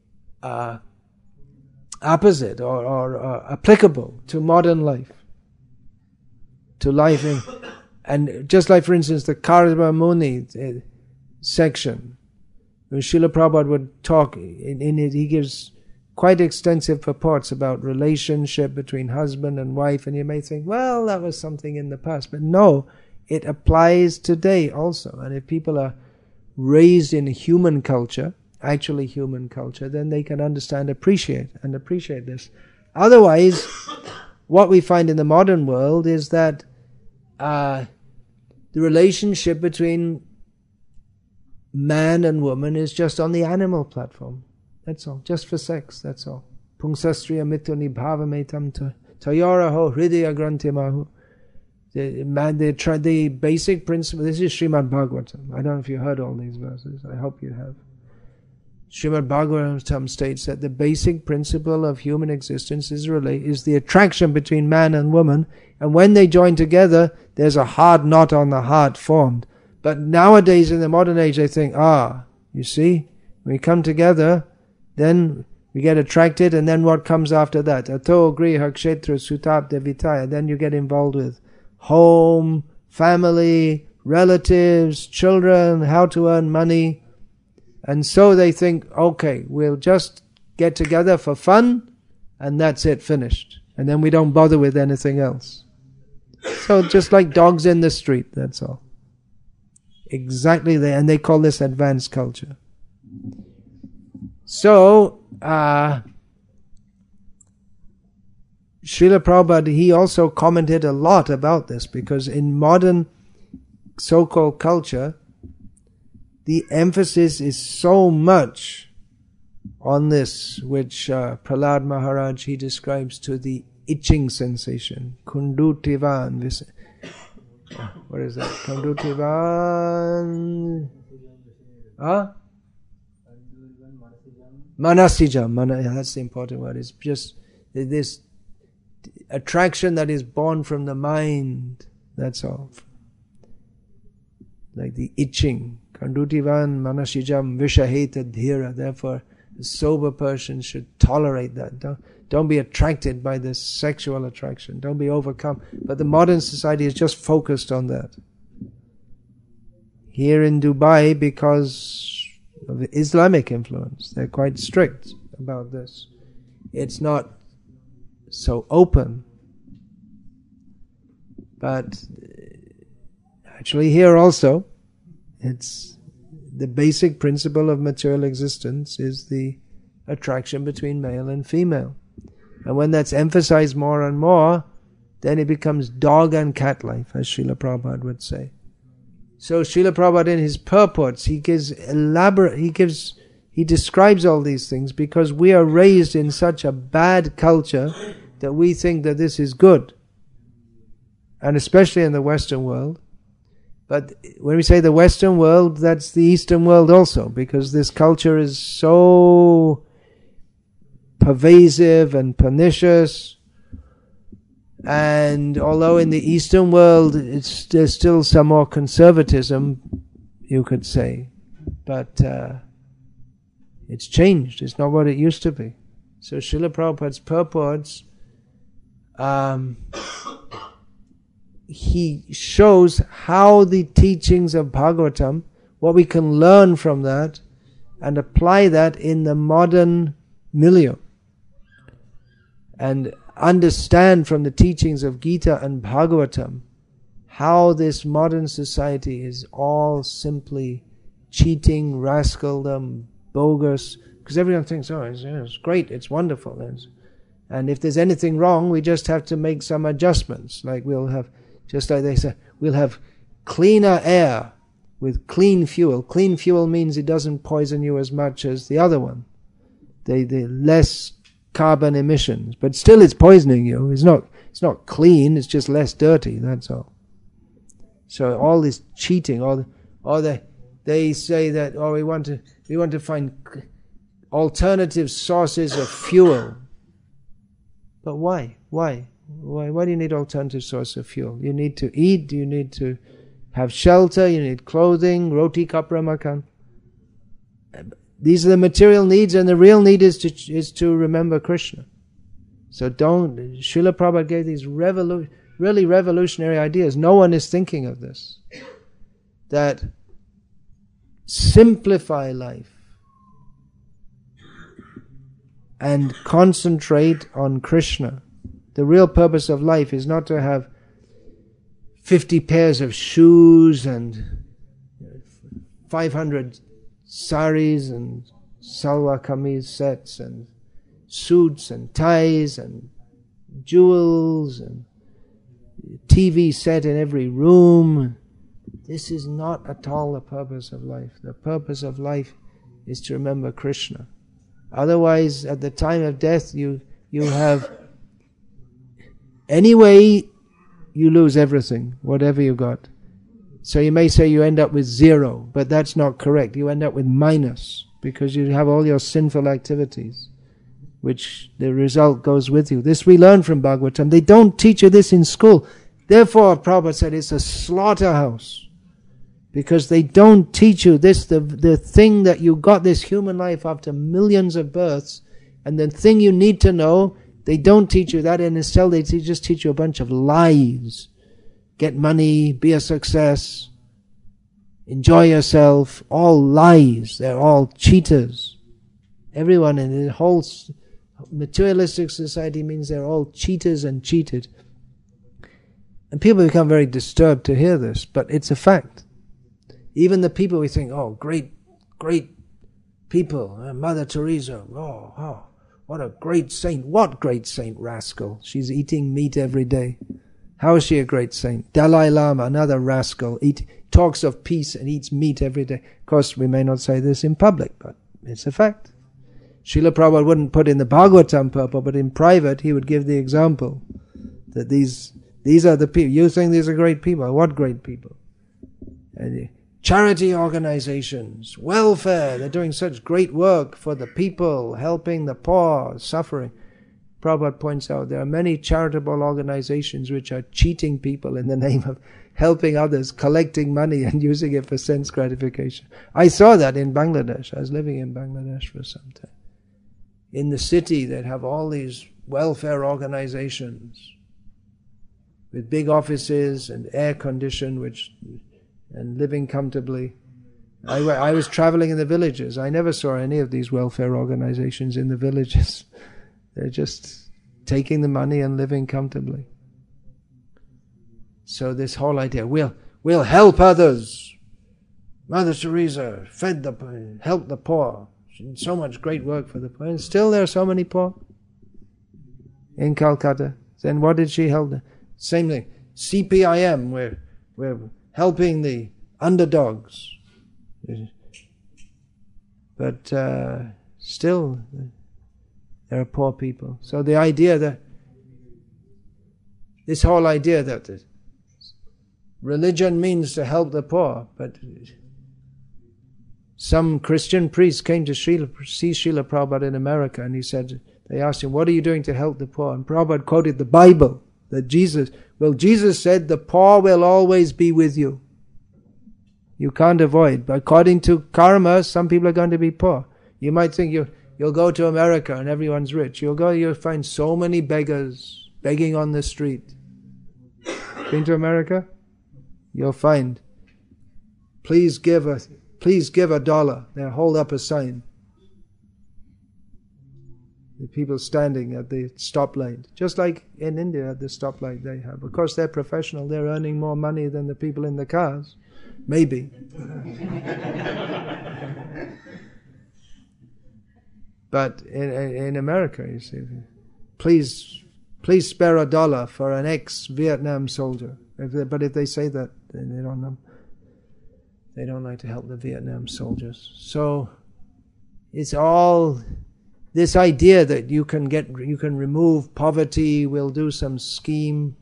opposite or applicable to modern life. To life and just like, for instance, the Karima Muni section, when Srila Prabhupada would talk in it, he gives quite extensive purports about relationship between husband and wife, and you may think, well, that was something in the past. But no, it applies today also. And if people are raised in human culture, actually human culture, then they can understand, appreciate this. Otherwise, what we find in the modern world is that the relationship between man and woman is just on the animal platform. That's all. Just for sex, that's all. Pungsastriya mituni bhavametam tayoraho hridaya grantimahu. The basic principle, this is Srimad Bhagavatam. I don't know if you heard all these verses. I hope you have. Srimad Bhagavatam states that the basic principle of human existence is the attraction between man and woman, and when they join together, there's a hard knot on the heart formed. But nowadays, in the modern age, they think, you see, when we come together, then we get attracted, and then what comes after that? Ato griha kshetra sutab devitaya. Then you get involved with home, family, relatives, children, how to earn money. And so they think, okay, we'll just get together for fun, and that's it, finished. And then we don't bother with anything else. So just like dogs in the street, that's all. Exactly, and they call this advanced culture. So, Srila Prabhupada, he also commented a lot about this, because in modern so-called culture, the emphasis is so much on this, which Prahlad Maharaj, he describes to the itching sensation. Kundutivan. What is that? Kundutivan. Manasijam. That's the important word. It's just this attraction that is born from the mind. That's all. Like the itching. Kandutivan manasijam vishaheta dhira. Therefore, a sober person should tolerate that. Don't be attracted by this sexual attraction. Don't be overcome. But the modern society is just focused on that. Here in Dubai, because of Islamic influence, they're quite strict about this. It's not so open. But actually here also, it's the basic principle of material existence is the attraction between male and female. And when that's emphasized more and more, then it becomes dog and cat life, as Srila Prabhupada would say. So Srila Prabhupada in his purports, he describes all these things because we are raised in such a bad culture that we think that this is good. And especially in the Western world. But when we say the Western world, that's the Eastern world also, because this culture is so pervasive and pernicious. And although in the Eastern world there's still some more conservatism, you could say, but it's changed. It's not what it used to be. So Srila Prabhupada's purports, he shows how the teachings of Bhagavatam, what we can learn from that and apply that in the modern milieu. And understand from the teachings of Gita and Bhagavatam how this modern society is all simply cheating, rascaldom, bogus, because everyone thinks, oh, it's great, it's wonderful. And if there's anything wrong, we just have to make some adjustments. Like we'll have, just like they say, we'll have cleaner air with clean fuel. Clean fuel means it doesn't poison you as much as the other one. They less carbon emissions, but still it's poisoning you. It's not clean, it's just less dirty, that's all. So all this cheating, they say that, we want to find alternative sources of fuel. But why? Why do you need alternative source of fuel? You need to eat, you need to have shelter, you need clothing, roti kapra makan. These are the material needs, and the real need is to remember Krishna. So Srila Prabhupada gave these really revolutionary ideas. No one is thinking of this. That simplify life and concentrate on Krishna. The real purpose of life is not to have 50 pairs of shoes and 500 saris and salwar kameez sets and suits and ties and jewels and TV set in every room. This is not at all the purpose of life. The purpose of life is to remember Krishna. Otherwise, at the time of death, you have, anyway, you lose everything, whatever you got. So you may say you end up with zero, but that's not correct. You end up with minus, because you have all your sinful activities, which the result goes with you. This we learn from Bhagavatam. They don't teach you this in school. Therefore, Prabhupada said it's a slaughterhouse, because they don't teach you this, the thing that you got this human life after millions of births, and the thing you need to know, they don't teach you that, and instead they just teach you a bunch of lies. Get money, be a success, enjoy yourself, all lies. They're all cheaters. Everyone in the whole materialistic society means they're all cheaters and cheated. And people become very disturbed to hear this, but it's a fact. Even the people we think, oh, great people, Mother Teresa, oh, what a great saint. What great saint, rascal? She's eating meat every day. How is she a great saint? Dalai Lama, another rascal, talks of peace and eats meat every day. Of course, we may not say this in public, but it's a fact. Srila Prabhupada wouldn't put in the Bhagavatam purport, but in private he would give the example that these are the people. You think these are great people. What great people? And charity organizations, welfare, they're doing such great work for the people, helping the poor, suffering. Prabhupada points out there are many charitable organizations which are cheating people in the name of helping others, collecting money and using it for sense gratification. I saw that in Bangladesh. I was living in Bangladesh for some time. In the city, they'd have all these welfare organizations with big offices and air condition, and living comfortably. I was traveling in the villages. I never saw any of these welfare organizations in the villages. They're just taking the money and living comfortably. So this whole idea, we'll help others. Mother Teresa helped the poor. She did so much great work for the poor. And still there are so many poor in Calcutta. Then what did she help them? Same thing. CPIM, we're helping the underdogs. But still, there are poor people. So the idea that, this whole idea that religion means to help the poor, but some Christian priest came to see Srila Prabhupada in America, and they asked him, what are you doing to help the poor? And Prabhupada quoted the Bible, that Jesus said, the poor will always be with you. You can't avoid. But according to karma, some people are going to be poor. You might think you'll go to America and everyone's rich. You'll find so many beggars begging on the street. Been to America? You'll find, please give $1. They'll hold up a sign. The people standing at the stoplight, just like in India at the stoplight they have. Of course, they're professional. They're earning more money than the people in the cars. Maybe. But in America, you see, please spare $1 for an ex-Vietnam soldier. But if they say that, then they don't know. They don't like to help the Vietnam soldiers. So it's all this idea that you can remove poverty, we'll do some scheme.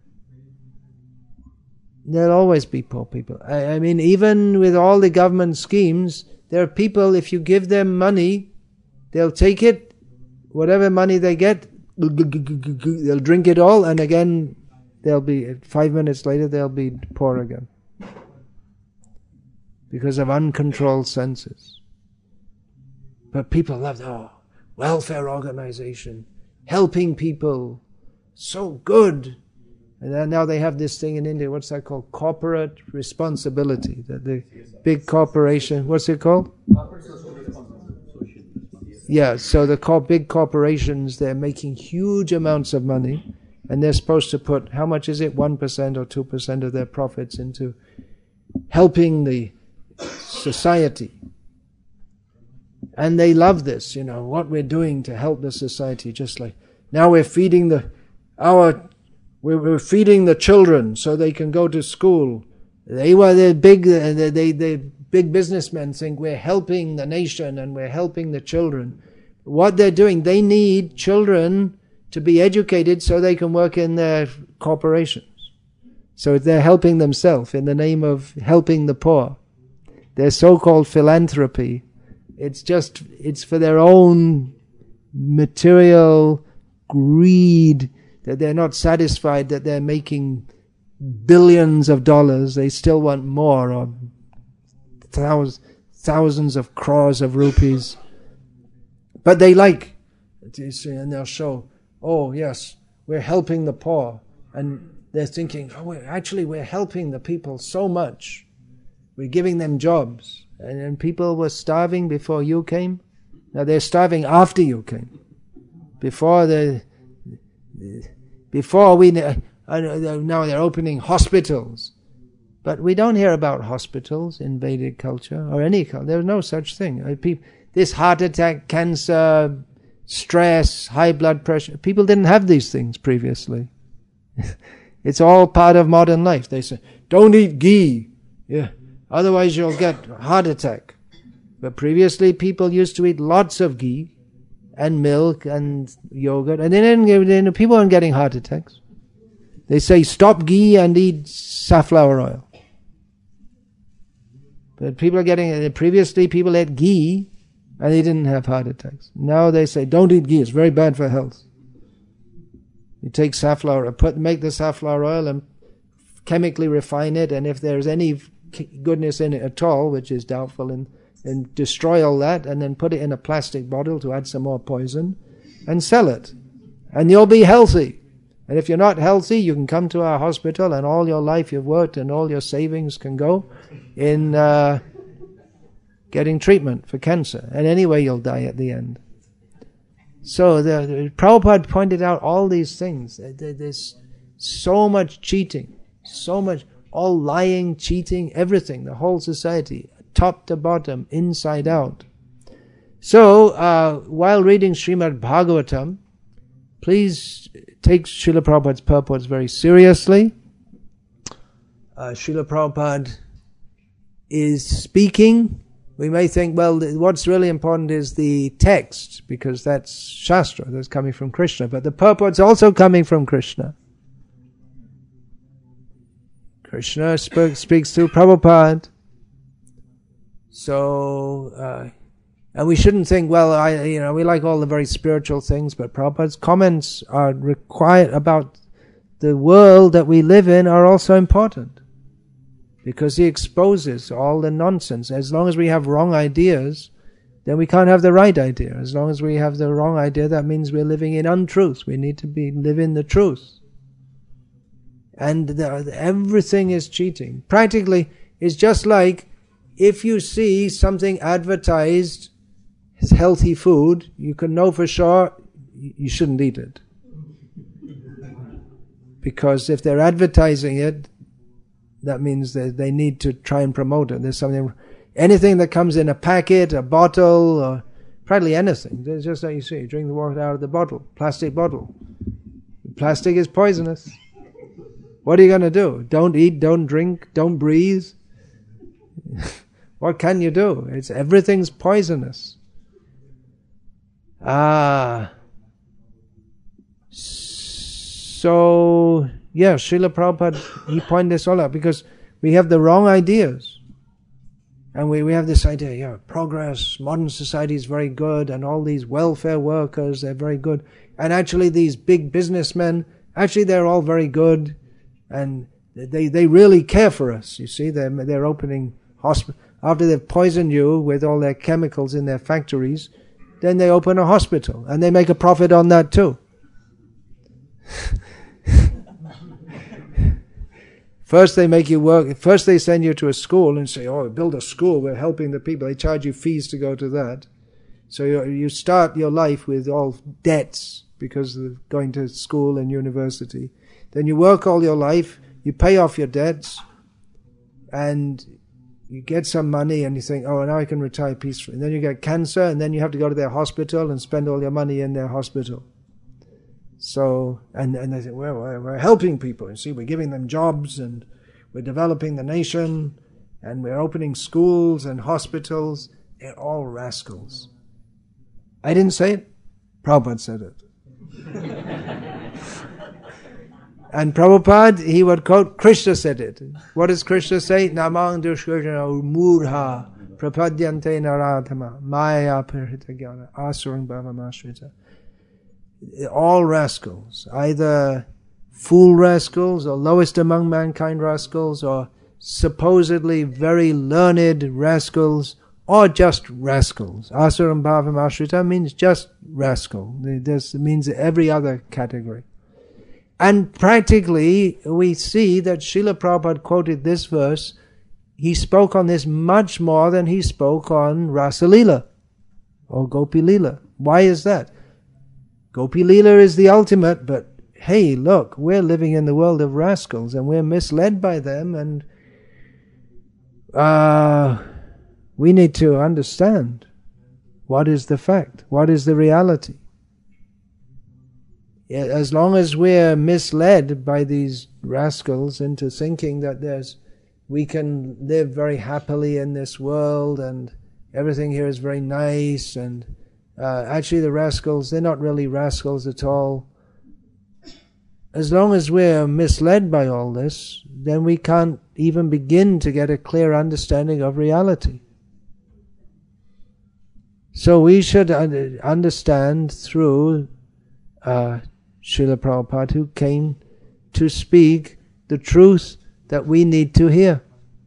There'll always be poor people. I mean, even with all the government schemes, there are people, if you give them money, they'll take it, whatever money they get, they'll drink it all, and again, 5 minutes later, they'll be poor again. Because of uncontrolled senses. But people love, welfare organization, helping people, so good. And then now they have this thing in India, what's that called? Corporate responsibility. That the big corporation, what's it called? Corporate social responsibility. Yeah, so the big corporations, they're making huge amounts of money, and they're supposed to put, how much is it, 1% or 2% of their profits into helping the society. And they love this, what we're doing to help the society, just like, now we're feeding we're feeding the children so they can go to school. The big businessmen think we're helping the nation and we're helping the children. What they're doing, they need children to be educated so they can work in their corporations. So they're helping themselves in the name of helping the poor. Their so-called philanthropy, it's for their own material greed, that they're not satisfied that they're making billions of dollars. They still want more, or thousands of crores of rupees. But they like, and they'll show, oh yes, we're helping the poor. And they're thinking, we're helping the people so much. We're giving them jobs. And people were starving before you came. Now they're starving after you came. Now they're opening hospitals. But we don't hear about hospitals in Vedic culture or any culture. There's no such thing. This heart attack, cancer, stress, high blood pressure, people didn't have these things previously. It's all part of modern life. They say, don't eat ghee. Yeah. Otherwise you'll get a heart attack. But previously people used to eat lots of ghee and milk and yogurt, and people weren't getting heart attacks. They say stop ghee and eat safflower oil. But previously people ate ghee and they didn't have heart attacks. Now they say don't eat ghee, it's very bad for health. You take safflower, make the safflower oil and chemically refine it, and if there's any goodness in it at all, which is doubtful, and destroy all that, and then put it in a plastic bottle to add some more poison, and sell it. And you'll be healthy. And if you're not healthy, you can come to our hospital, and all your life you've worked and all your savings can go in getting treatment for cancer. And anyway, you'll die at the end. So the Prabhupada pointed out all these things. There's so much cheating, so much, all lying, cheating, everything, the whole society, top to bottom, inside out. So, while reading Srimad Bhagavatam, please take Srila Prabhupada's purports very seriously. Srila Prabhupada is speaking, we may think, well, what's really important is the text, because that's Shastra, that's coming from Krishna. But the purport's also coming from Krishna. Krishna speaks through Prabhupada. So, and we shouldn't think, well, we like all the very spiritual things, but Prabhupada's comments are required about the world that we live in are also important. Because he exposes all the nonsense. As long as we have wrong ideas, then we can't have the right idea. As long as we have the wrong idea, that means we're living in untruth. We need to live in the truth. And everything is cheating. Practically, it's just like if you see something advertised as healthy food, you can know for sure you shouldn't eat it. Because if they're advertising it, that means that they need to try and promote it. There's anything that comes in a packet, a bottle, or practically anything. It's just like you see, you drink the water out of the bottle, plastic bottle. Plastic is poisonous. What are you going to do? Don't eat, don't drink, don't breathe. What can you do? Everything's poisonous. So, yeah, Srila Prabhupada, he pointed this all out because we have the wrong ideas. And we have this idea, progress, modern society is very good, and all these welfare workers, they're very good. And actually these big businessmen, actually they're all very good, and they really care for us. You see, they're opening hospital. After they've poisoned you with all their chemicals in their factories, then they open a hospital, and they make a profit on that too. First they make you work, first they send you to a school and say, oh, build a school, we're helping the people. They charge you fees to go to that. So you start your life with all debts because of going to school and university. Then you work all your life, you pay off your debts, and you get some money and you think, oh, now I can retire peacefully. And then you get cancer, and then you have to go to their hospital and spend all your money in their hospital. So, and they say, well, we're helping people. You see, we're giving them jobs, and we're developing the nation, and we're opening schools and hospitals. They're all rascals. I didn't say it. Prabhupada said it. And Prabhupada, he would quote, Krishna said it. What does Krishna say? Namang dushkirjana murha prapadyante naradhama maya pirhita jnana asurang bhavamashrita. All rascals, either fool rascals or lowest among mankind rascals, or supposedly very learned rascals, or just rascals. Asuram bhavam ashrita means just rascal. This means every other category. And practically, we see that Srila Prabhupada quoted this verse. He spoke on this much more than he spoke on Rasa Leela or Gopi Leela. Why is that? Gopi Leela is the ultimate, but hey, look, we're living in the world of rascals and we're misled by them, and we need to understand what is the fact, what is the reality. As long as we're misled by these rascals into thinking that we can live very happily in this world and everything here is very nice, and actually the rascals, they're not really rascals at all. As long as we're misled by all this, then we can't even begin to get a clear understanding of reality. So we should understand through Srila Prabhupada, who came to speak the truth that we need to hear.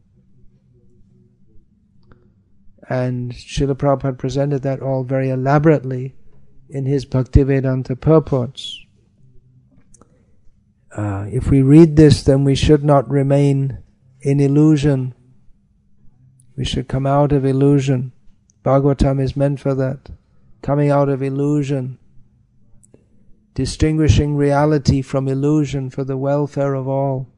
And Srila Prabhupada presented that all very elaborately in his Bhaktivedanta purports. If we read this, then we should not remain in illusion. We should come out of illusion. Bhagavatam is meant for that. Coming out of illusion. Distinguishing reality from illusion for the welfare of all.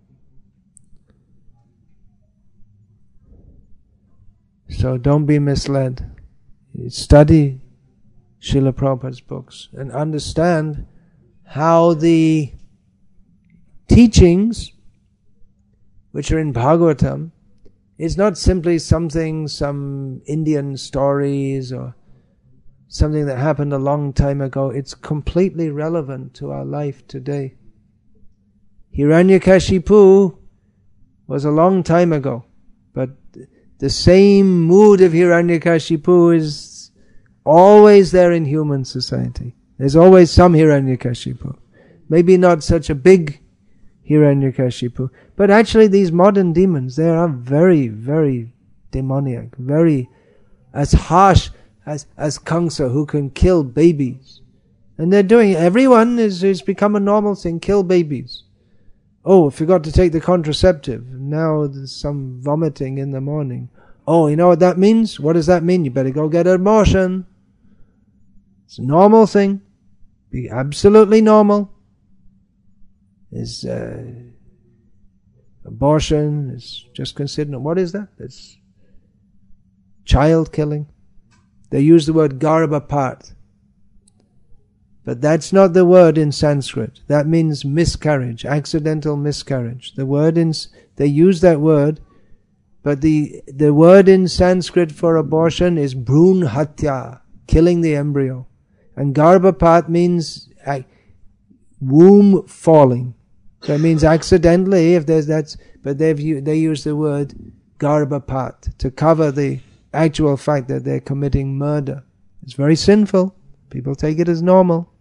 So don't be misled. Study Srila Prabhupada's books and understand how the teachings which are in Bhagavatam It's not simply some Indian stories or something that happened a long time ago. It's completely relevant to our life today. Hiranyakashipu was a long time ago, but the same mood of Hiranyakashipu is always there in human society. There's always some Hiranyakashipu. Maybe not such a big Hiranyakashipu, but actually these modern demons, they are very, very demoniac, very as harsh as Kamsa, who can kill babies. And they're doing, everyone is become a normal thing, kill babies. Oh, forgot to take the contraceptive. Now there's some vomiting in the morning. Oh, you know what that means? What does that mean? You better go get an abortion. It's a normal thing. Be absolutely normal. Is abortion is just considered, what is that? It's child killing. They use the word Garbhapat, but that's not the word in Sanskrit. That means miscarriage, accidental miscarriage. The word they use that word, but the word in Sanskrit for abortion is Bhrun Hatya, killing the embryo, and Garbhapat means womb falling. So it means accidentally, if there's that, but they use the word Garbhapat to cover the actual fact that they're committing murder. It's very sinful. People take it as normal.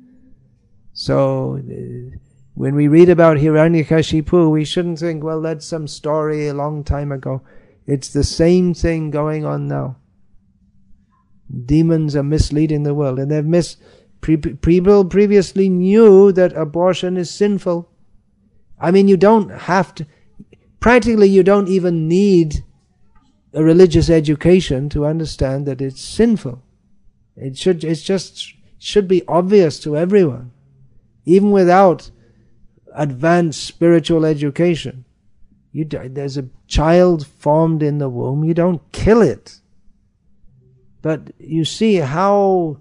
So when we read about Hiranyakashipu, we shouldn't think, well, that's some story a long time ago. It's the same thing going on now. Demons are misleading the world, and people previously knew that abortion is sinful. I mean, you don't have to, practically you don't even need a religious education to understand that it's sinful. It should be obvious to everyone, even without advanced spiritual education. There's a child formed in the womb, you don't kill it. But you see how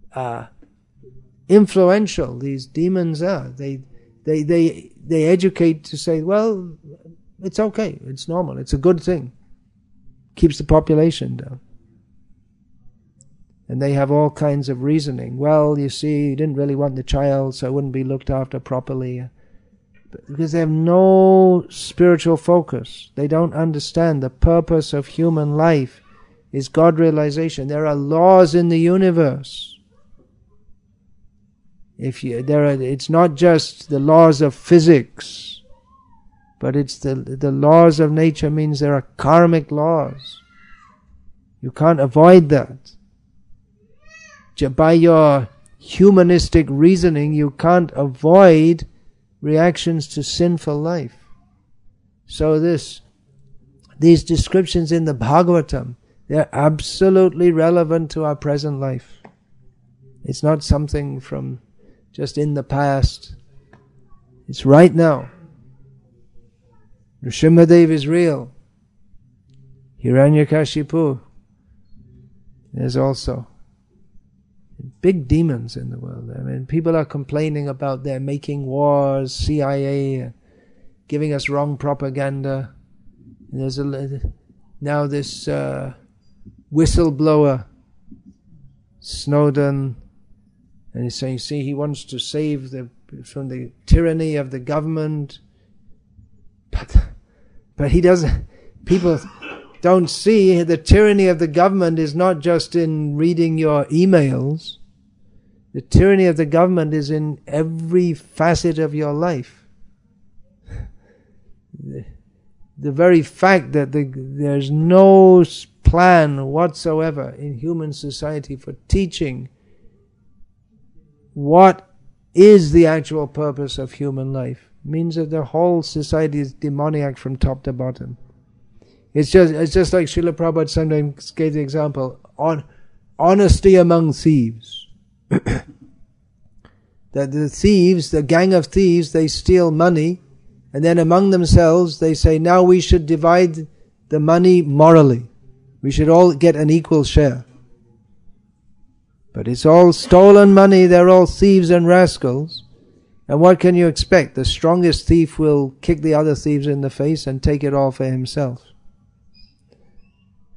influential these demons are. They educate to say, well, it's okay, it's normal, it's a good thing. Keeps the population down. And they have all kinds of reasoning. Well, you see, you didn't really want the child, so it wouldn't be looked after properly. Because they have no spiritual focus. They don't understand the purpose of human life is God realization. There are laws in the universe. It's not just the laws of physics, but it's the laws of nature. Means there are karmic laws. You can't avoid that. By your humanistic reasoning, you can't avoid reactions to sinful life. So these descriptions in the Bhagavatam, they're absolutely relevant to our present life. It's not something from just in the past. It's right now. Nrsimhadev is real. Hiranyakashipu. There's also big demons in the world. I mean, people are complaining about they're making wars, CIA, giving us wrong propaganda. There's now this whistleblower, Snowden, and he's saying, see, he wants to save from the tyranny of the government. But he doesn't. People don't see the tyranny of the government is not just in reading your emails. The tyranny of the government is in every facet of your life. The very fact that there's no plan whatsoever in human society for teaching what is the actual purpose of human life means that the whole society is demoniac from top to bottom. It's just like Srila Prabhupada sometimes gave the example on honesty among thieves. That the thieves, the gang of thieves, they steal money, and then among themselves they say, now we should divide the money morally. We should all get an equal share. But it's all stolen money, they're all thieves and rascals. And what can you expect? The strongest thief will kick the other thieves in the face and take it all for himself.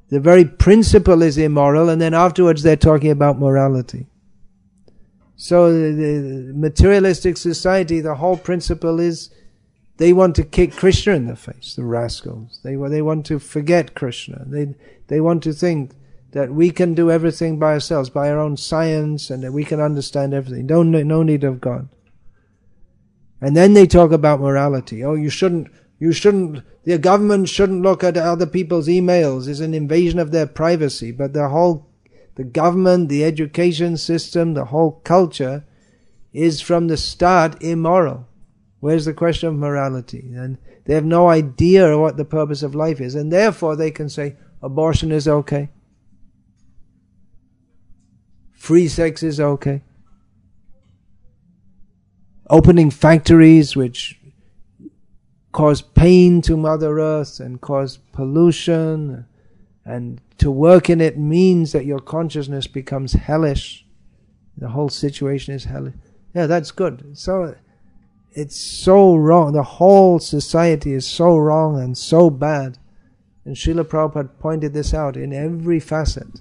The very principle is immoral, and then afterwards they're talking about morality. So the materialistic society, the whole principle is they want to kick Krishna in the face, the rascals. They want to forget Krishna. They want to think that we can do everything by ourselves, by our own science, and that we can understand everything. No need of God. And then they talk about morality. Oh, you shouldn't, the government shouldn't look at other people's emails. It's an invasion of their privacy. But the government, the education system, the whole culture is from the start immoral. Where's the question of morality? And they have no idea what the purpose of life is. And therefore they can say abortion is okay. Free sex is okay. Opening factories which cause pain to Mother Earth and cause pollution, and to work in it means that your consciousness becomes hellish. The whole situation is hellish. Yeah, that's good. So it's so wrong. The whole society is so wrong and so bad. And Srila Prabhupada pointed this out in every facet.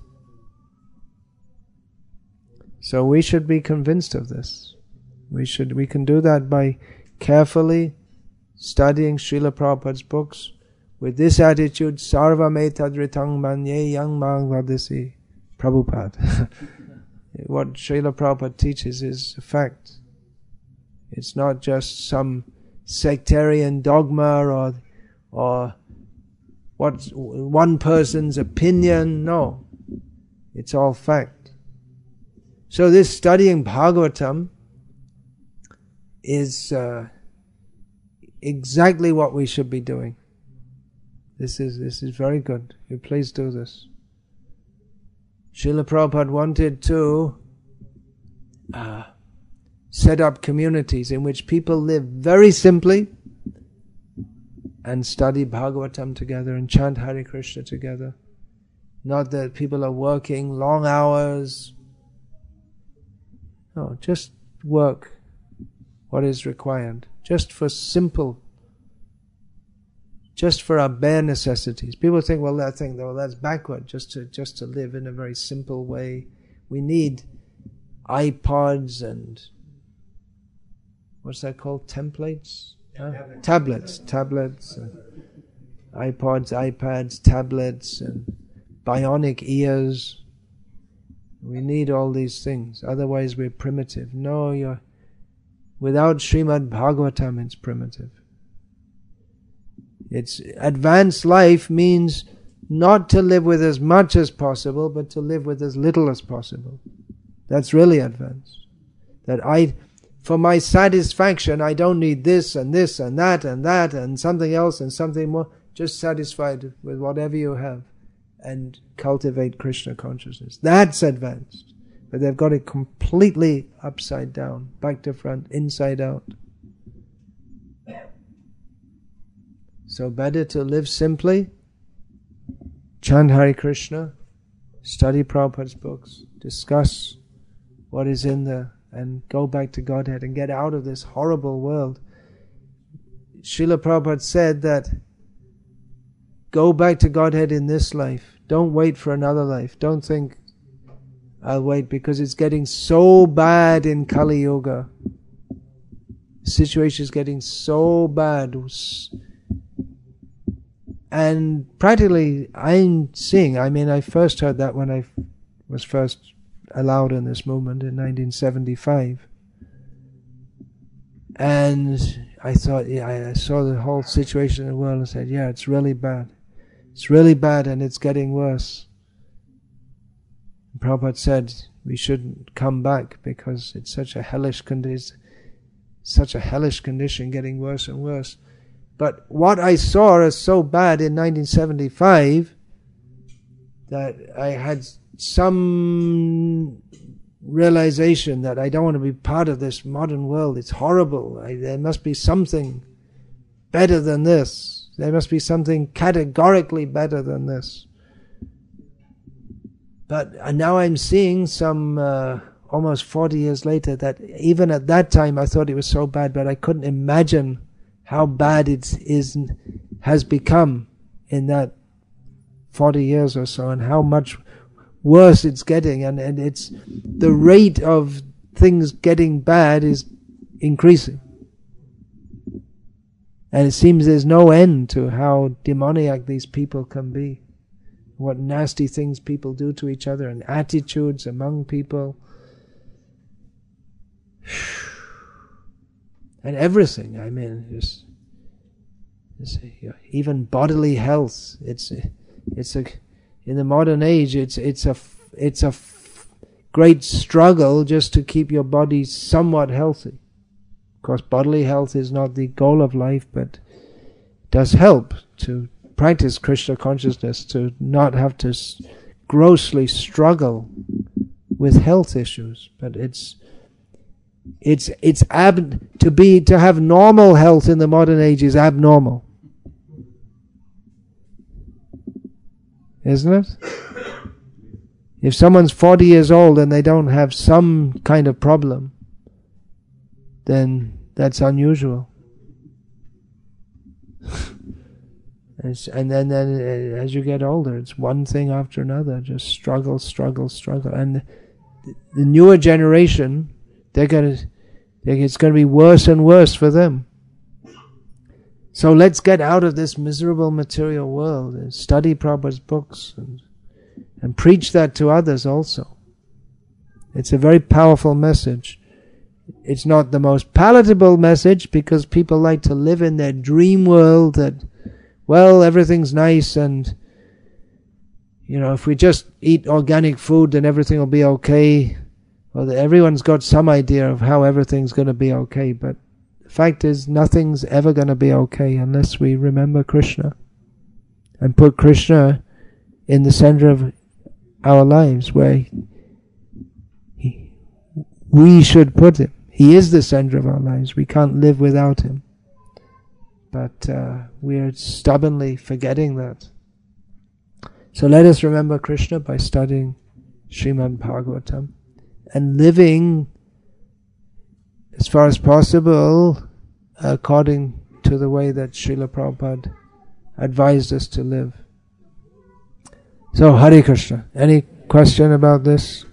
So we should be convinced of this. We can do that by carefully studying Srila Prabhupada's books with this attitude, sarvam etadritang manye yang mang vadisi. Prabhupada. What Srila Prabhupada teaches is a fact. It's not just some sectarian dogma or what's one person's opinion. No. It's all fact. So this studying Bhagavatam is exactly what we should be doing. This is very good. You please do this. Srila Prabhupada wanted to set up communities in which people live very simply and study Bhagavatam together and chant Hare Krishna together. Not that people are working long hours. No, just work what is required. Just for our bare necessities. People think, that's backward, just to live in a very simple way. We need iPods and what's that called? Templates? Tablets. iPods, iPads, tablets, and bionic ears. We need all these things. Otherwise we're primitive. No, without Srimad Bhagavatam it's primitive. It's advanced life means not to live with as much as possible, but to live with as little as possible. That's really advanced. That for my satisfaction, I don't need this and this and that and something else and something more. Just satisfied with whatever you have and cultivate Krishna consciousness. That's advanced. But they've got it completely upside down, back to front, inside out. So better to live simply, chant Hare Krishna, study Prabhupada's books, discuss what is in there, and go back to Godhead and get out of this horrible world. Srila Prabhupada said that go back to Godhead in this life. Don't wait for another life. Don't think, I'll wait, because it's getting so bad in Kali Yuga. The situation is getting so bad. And practically, I'm seeing, I first heard that when I was first allowed in this movement in 1975. And I thought, I saw the whole situation in the world and said, it's really bad. It's really bad and it's getting worse. And Prabhupada said we shouldn't come back because it's such a hellish condition, getting worse and worse. But what I saw as so bad in 1975 that I had some realization that I don't want to be part of this modern world. It's horrible. There must be something better than this. There must be something categorically better than this. But now I'm seeing some almost 40 years later that even at that time I thought it was so bad, but I couldn't imagine how bad it has become in that 40 years or so, and how much worse it's getting, and it's the rate of things getting bad is increasing. And it seems there's no end to how demoniac these people can be. What nasty things people do to each other, and attitudes among people. And everything, I mean, just even bodily health. It's in the modern age, it's a great struggle just to keep your body somewhat healthy. Of course, bodily health is not the goal of life, but it does help to practice Krishna consciousness, to not have to grossly struggle with health issues. But to have normal health in the modern age is abnormal, isn't it? If someone's 40 years old and they don't have some kind of problem, then that's unusual. And then as you get older, it's one thing after another, just struggle. And the newer generation, it's going to be worse and worse for them. So let's get out of this miserable material world and study Prabhupada's books and preach that to others also. It's a very powerful message. It's not the most palatable message, because people like to live in their dream world that, well, everything's nice, and if we just eat organic food then everything will be okay. Well, everyone's got some idea of how everything's going to be okay, but the fact is nothing's ever going to be okay unless we remember Krishna and put Krishna in the center of our lives, where we should put him. He is the center of our lives. We can't live without him. But we are stubbornly forgetting that. So let us remember Krishna by studying Srimad Bhagavatam and living as far as possible according to the way that Srila Prabhupada advised us to live. So Hare Krishna. Any question about this?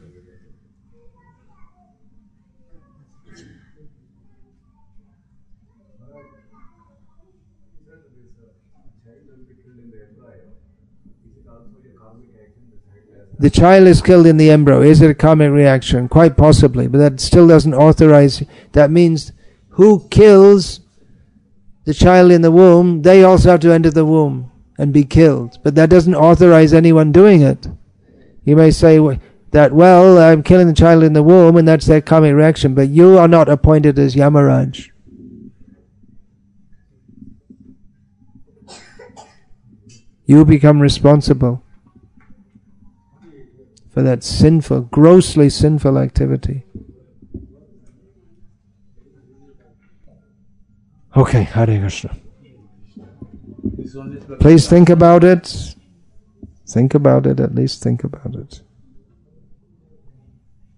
The child is killed in the embryo. Is it a karmic reaction? Quite possibly, but that still doesn't authorize. That means who kills the child in the womb, they also have to enter the womb and be killed. But that doesn't authorize anyone doing it. You may say that, well, I'm killing the child in the womb and that's their karmic reaction, but you are not appointed as Yamaraj. You become responsible for that sinful, grossly sinful activity. Okay, Hare Krishna. Please think about it. Think about it, at least think about it.